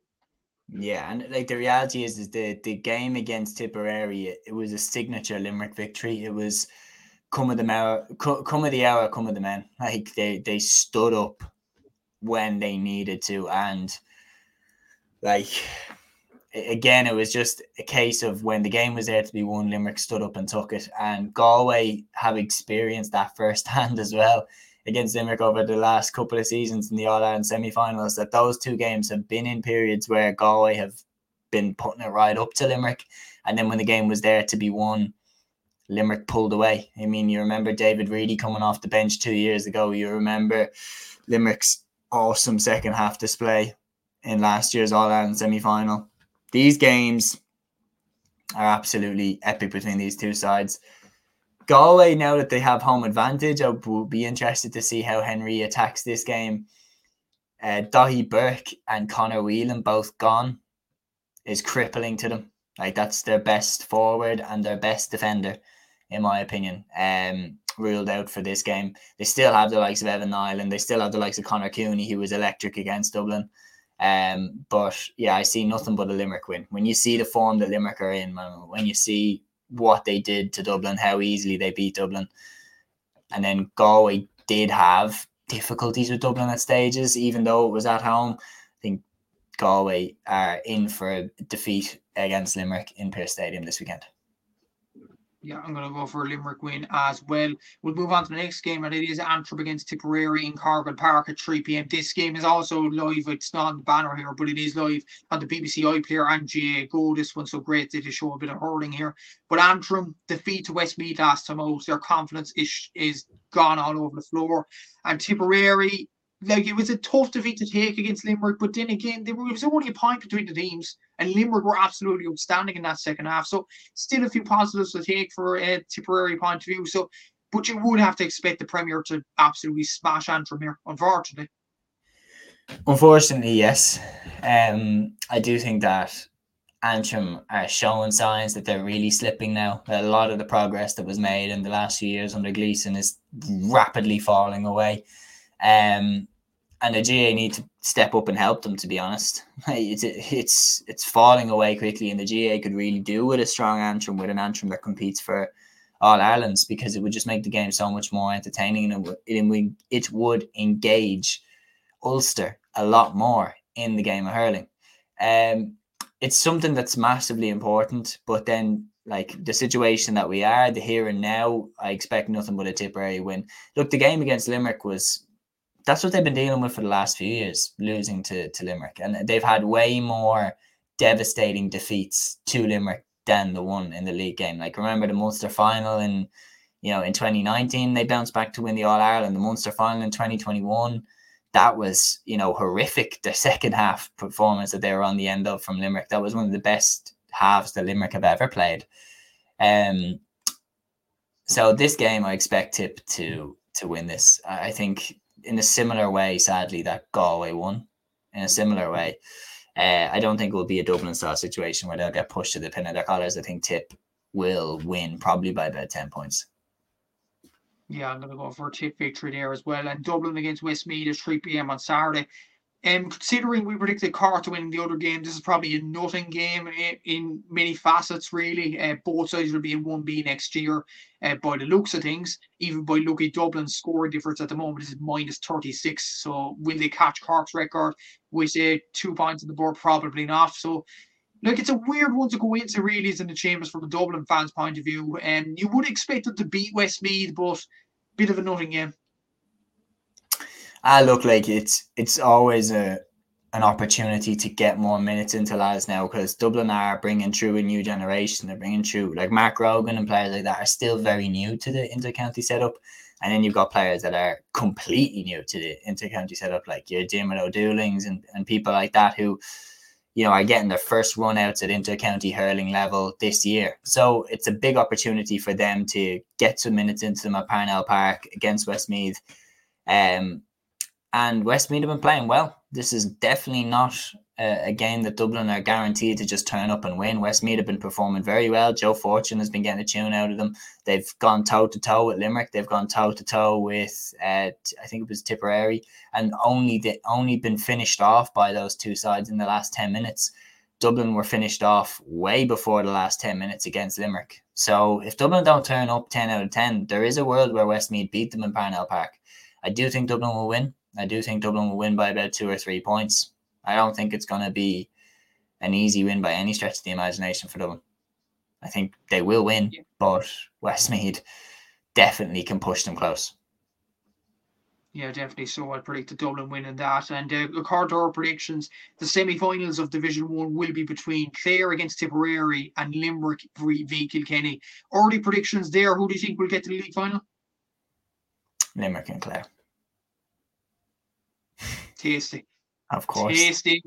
Yeah, and like the reality is, is the the game against Tipperary, it, it was a signature Limerick victory. It was come of the hour, come of the hour, come of the men. Like they they stood up when they needed to, and like again, it was just a case of when the game was there to be won, Limerick stood up and took it. And Galway have experienced that firsthand as well against Limerick over the last couple of seasons in the All-Ireland semi-finals, that those two games have been in periods where Galway have been putting it right up to Limerick. And then when the game was there to be won, Limerick pulled away. I mean, you remember David Reedy coming off the bench two years ago. You remember Limerick's awesome second half display in last year's All-Ireland semi-final. These games are absolutely epic between these two sides. Galway, now that they have home advantage, I would be interested to see how Henry attacks this game. Uh, Dahi Burke and Conor Whelan both gone is crippling to them. Like, that's their best forward and their best defender, in my opinion, um, ruled out for this game. They still have the likes of Evan Nyland. They still have the likes of Conor Cooney, who was electric against Dublin. Um, but yeah, I see nothing but a Limerick win. When you see the form that Limerick are in, when you see what they did to Dublin, how easily they beat Dublin. And then Galway did have difficulties with Dublin at stages, even though it was at home. I think Galway are in for a defeat against Limerick in Pearse Stadium this weekend. Yeah, I'm going to go for a Limerick win as well. We'll move on to the next game, and it is Antrim against Tipperary in Cargill Park at three p.m. This game is also live. It's not on the banner here, but it is live on the B B C iPlayer and G A A Go. This one's so great that they show a bit of hurling here. But Antrim, defeat to Westmeath last time out. Their confidence is, is gone all over the floor. And Tipperary, like, it was a tough defeat to take against Limerick, but then again, there was only a point between the teams, and Limerick were absolutely outstanding in that second half. So still a few positives to take for a Tipperary point of view. So, but you would have to expect the Premier to absolutely smash Antrim here, unfortunately. Unfortunately, yes. Um, I do think that Antrim are showing signs that they're really slipping now. A lot of the progress that was made in the last few years under Gleeson is rapidly falling away. Um, and the G A need to step up and help them, to be honest. It's it's it's falling away quickly, and the G A could really do with a strong Antrim, with an Antrim that competes for All Irelands, because it would just make the game so much more entertaining, and it would, it would engage Ulster a lot more in the game of hurling. Um, it's something that's massively important, but then like the situation that we are, the here and now, I expect nothing but a Tipperary win. Look, the game against Limerick was, that's what they've been dealing with for the last few years, losing to, to Limerick. And they've had way more devastating defeats to Limerick than the one in the league game. Like, remember the Munster final in, you know, in twenty nineteen, they bounced back to win the All-Ireland. The Munster final in twenty twenty-one, that was, you know, horrific. The second half performance that they were on the end of from Limerick, that was one of the best halves that Limerick have ever played. Um, so this game, I expect Tip to to win this. I think in a similar way, sadly, that Galway won. In a similar way. Uh, I don't think it will be a Dublin-style situation where they'll get pushed to the pin of their collars. I think Tip will win, probably by about ten points. Yeah, I'm going to go for a Tip victory there as well. And Dublin against Westmeath is three p.m. on Saturday. And um, considering we predicted Cork to win the other game, this is probably a nothing game in, in many facets, really. Uh, both sides will be in one B next year uh, by the looks of things. Even by looking at Dublin's scoring difference at the moment is minus thirty-six. So will they catch Cork's record with uh, two points on the board? Probably not. So look, it's a weird one to go into, really, is in the Chambers from a Dublin fan's point of view. And um, you would expect them to beat Westmeath, but bit of a nothing game. I look like it's it's always a an opportunity to get more minutes into lads now, because Dublin are bringing through a new generation. They're bringing through, like Mark Rogan and players like that are still very new to the inter-county setup. And then you've got players that are completely new to the inter-county setup, like your Diarmuid O'Doolings and, and people like that who, you know, are getting their first run outs at inter-county hurling level this year. So it's a big opportunity for them to get some minutes into them at Parnell Park against Westmeath. Um, And Westmeath have been playing well. This is definitely not a, a game that Dublin are guaranteed to just turn up and win. Westmeath have been performing very well. Joe Fortune has been getting a tune out of them. They've gone toe-to-toe with Limerick. They've gone toe-to-toe with, uh, I think it was Tipperary, and only the, only been finished off by those two sides in the last ten minutes. Dublin were finished off way before the last ten minutes against Limerick. So if Dublin don't turn up ten out of ten, there is a world where Westmeath beat them in Parnell Park. I do think Dublin will win. I do think Dublin will win by about two or three points. I don't think it's going to be an easy win by any stretch of the imagination for Dublin. I think they will win, yeah. But Westmeath definitely can push them close. Yeah, definitely. So I predict Dublin winning that. And uh, according to our predictions, the semi-finals of Division One will be between Clare against Tipperary and Limerick v Kilkenny. Early predictions there. Who do you think will get to the league final? Limerick and Clare. Tasty. Of course. Tasty.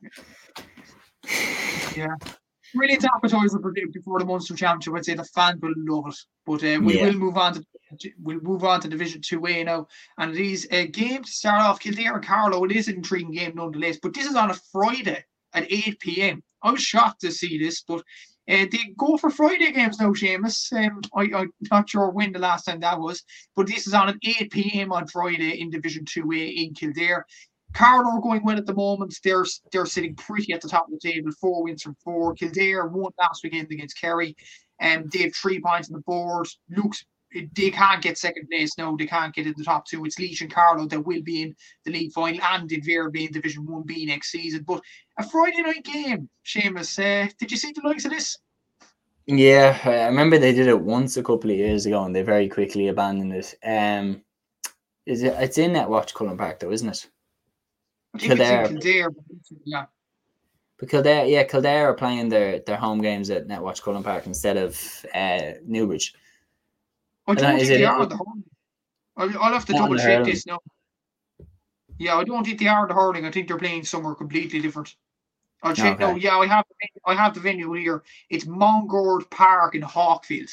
Yeah. Brilliant appetizer before the Munster Championship. I'd say the fans will love it. But uh, we yeah. will move on to we'll move on to Division two A now. And it is a game to start off. Kildare and Carlow. It is an intriguing game nonetheless. But this is on a Friday at eight p.m. I was shocked to see this, but uh, they go for Friday games now, Seamus. Um, I, I'm not sure when the last time that was, but this is on at eight p.m. on Friday in Division two A in Kildare. Carlow are going well at the moment. They're they're sitting pretty at the top of the table. Four wins from four. Kildare won last weekend against Kerry, and um, they have three points on the board. Looks they can't get second place now. They can't get in the top two. It's Laois and Carlow that will be in the league final, and did Vera be in Division one B next season. But a Friday night game, Seamus. Uh, did you see the likes of this? Yeah, I remember they did it once a couple of years ago, and they very quickly abandoned it. Um, is it? It's in Netwatch Cullen Park, though, isn't it? I think Kildare. It's in Kildare, yeah. But Kildare, yeah, Kildare are playing their, their home games at Netwatch Cullen Park instead of uh, Newbridge. I don't, I don't think they it, are the hurling. I'll, I'll have to double check this now. Yeah, I don't think they are the hurling. I think they're playing somewhere completely different. I'll check okay. now. Yeah, I have I have the venue here. It's Mongord Park in Hawkfield.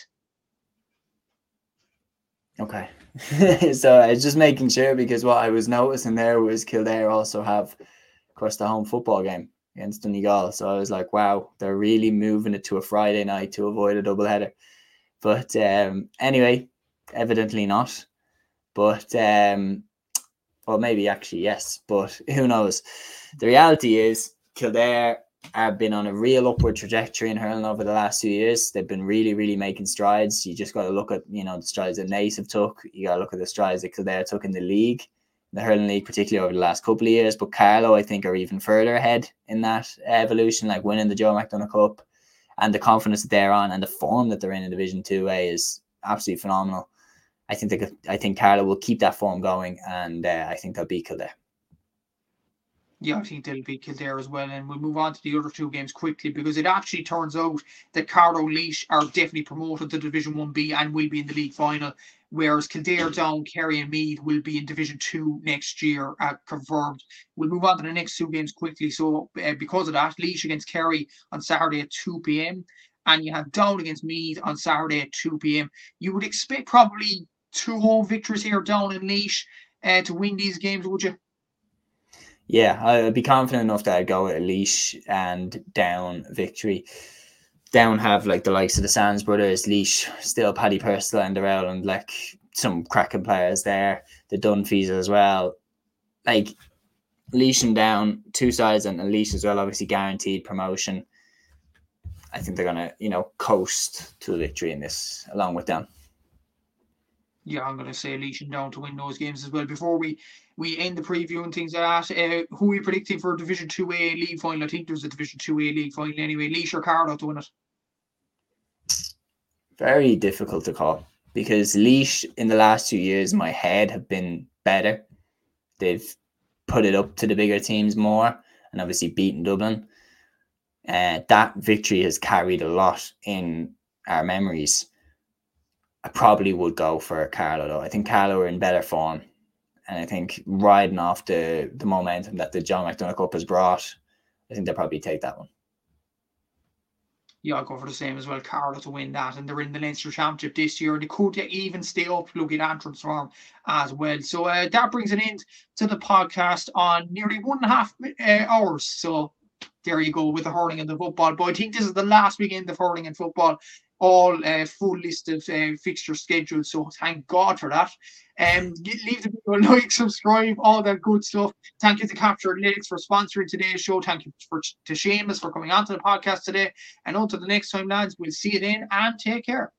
Okay. So I was just making sure, because what I was noticing there was Kildare also have, of course, the home football game against Donegal. So I was like, wow, they're really moving it to a Friday night to avoid a doubleheader. But um, anyway, evidently not. But um, Well, maybe actually, yes, but who knows? The reality is Kildare have been on a real upward trajectory in hurling over the last few years. They've been really, really making strides. You just got to look at, you know, the strides that Naas have took. You got to look at the strides that Kildare took in the league, the hurling league, particularly over the last couple of years. But Carlow, I think, are even further ahead in that evolution, like winning the Joe McDonagh Cup, and the confidence that they're on and the form that they're in in Division Two A is absolutely phenomenal. I think they could, I think Carlow will keep that form going, and uh, I think they'll beat Kildare. Yeah, I think they'll beat Kildare as well. And we'll move on to the other two games quickly, because it actually turns out that Carlow Laois are definitely promoted to Division one B and will be in the league final, whereas Kildare, Down, Kerry and Meath will be in Division two next year, uh, confirmed. We'll move on to the next two games quickly. So uh, because of that, Laois against Kerry on Saturday at two p.m. and you have Down against Meath on Saturday at two p.m. You would expect probably two home victories here, Down and Laois, uh, to win these games, would you? Yeah, I'd be confident enough that I'd go with a Laois and Down victory. Down have like the likes of the Sands brothers, Laois, still Paddy Purcell and Darrell, and like some cracking players there. The Dunphys as well. Like Laois and Down, two sides, and Laois as well, obviously guaranteed promotion. I think they're gonna, you know, coast to a victory in this, along with them. Yeah, I'm going to say Laois and Down to win those games as well. Before we, we end the preview and things like that, uh, who are you predicting for Division two A league final? I think there's a Division two A league final anyway. Laois or Carlow to win it? Very difficult to call, because Laois in the last two years, in my head, have been better. They've put it up to the bigger teams more, and obviously beaten Dublin. Uh, that victory has carried a lot in our memories. I probably would go for Carlow though. I think Carlow are in better form, and I think riding off the, the momentum that the Joe McDonagh Cup has brought, I think they'll probably take that one. Yeah, I'll go for the same as well. Carlow to win that, and they're in the Leinster Championship this year. They could even stay up looking at Antrim's form as well. So uh, that brings an end to the podcast on nearly one and a half uh, hours. So there you go with the hurling and the football. But I think this is the last weekend of hurling and football. All uh, full list of uh, fixture schedules, so thank God for that. Um, leave the video a like, subscribe, all that good stuff. Thank you to Capture Athletics for sponsoring today's show. Thank you for, to Seamus for coming onto the podcast today. And until the next time, lads, we'll see you then, and take care.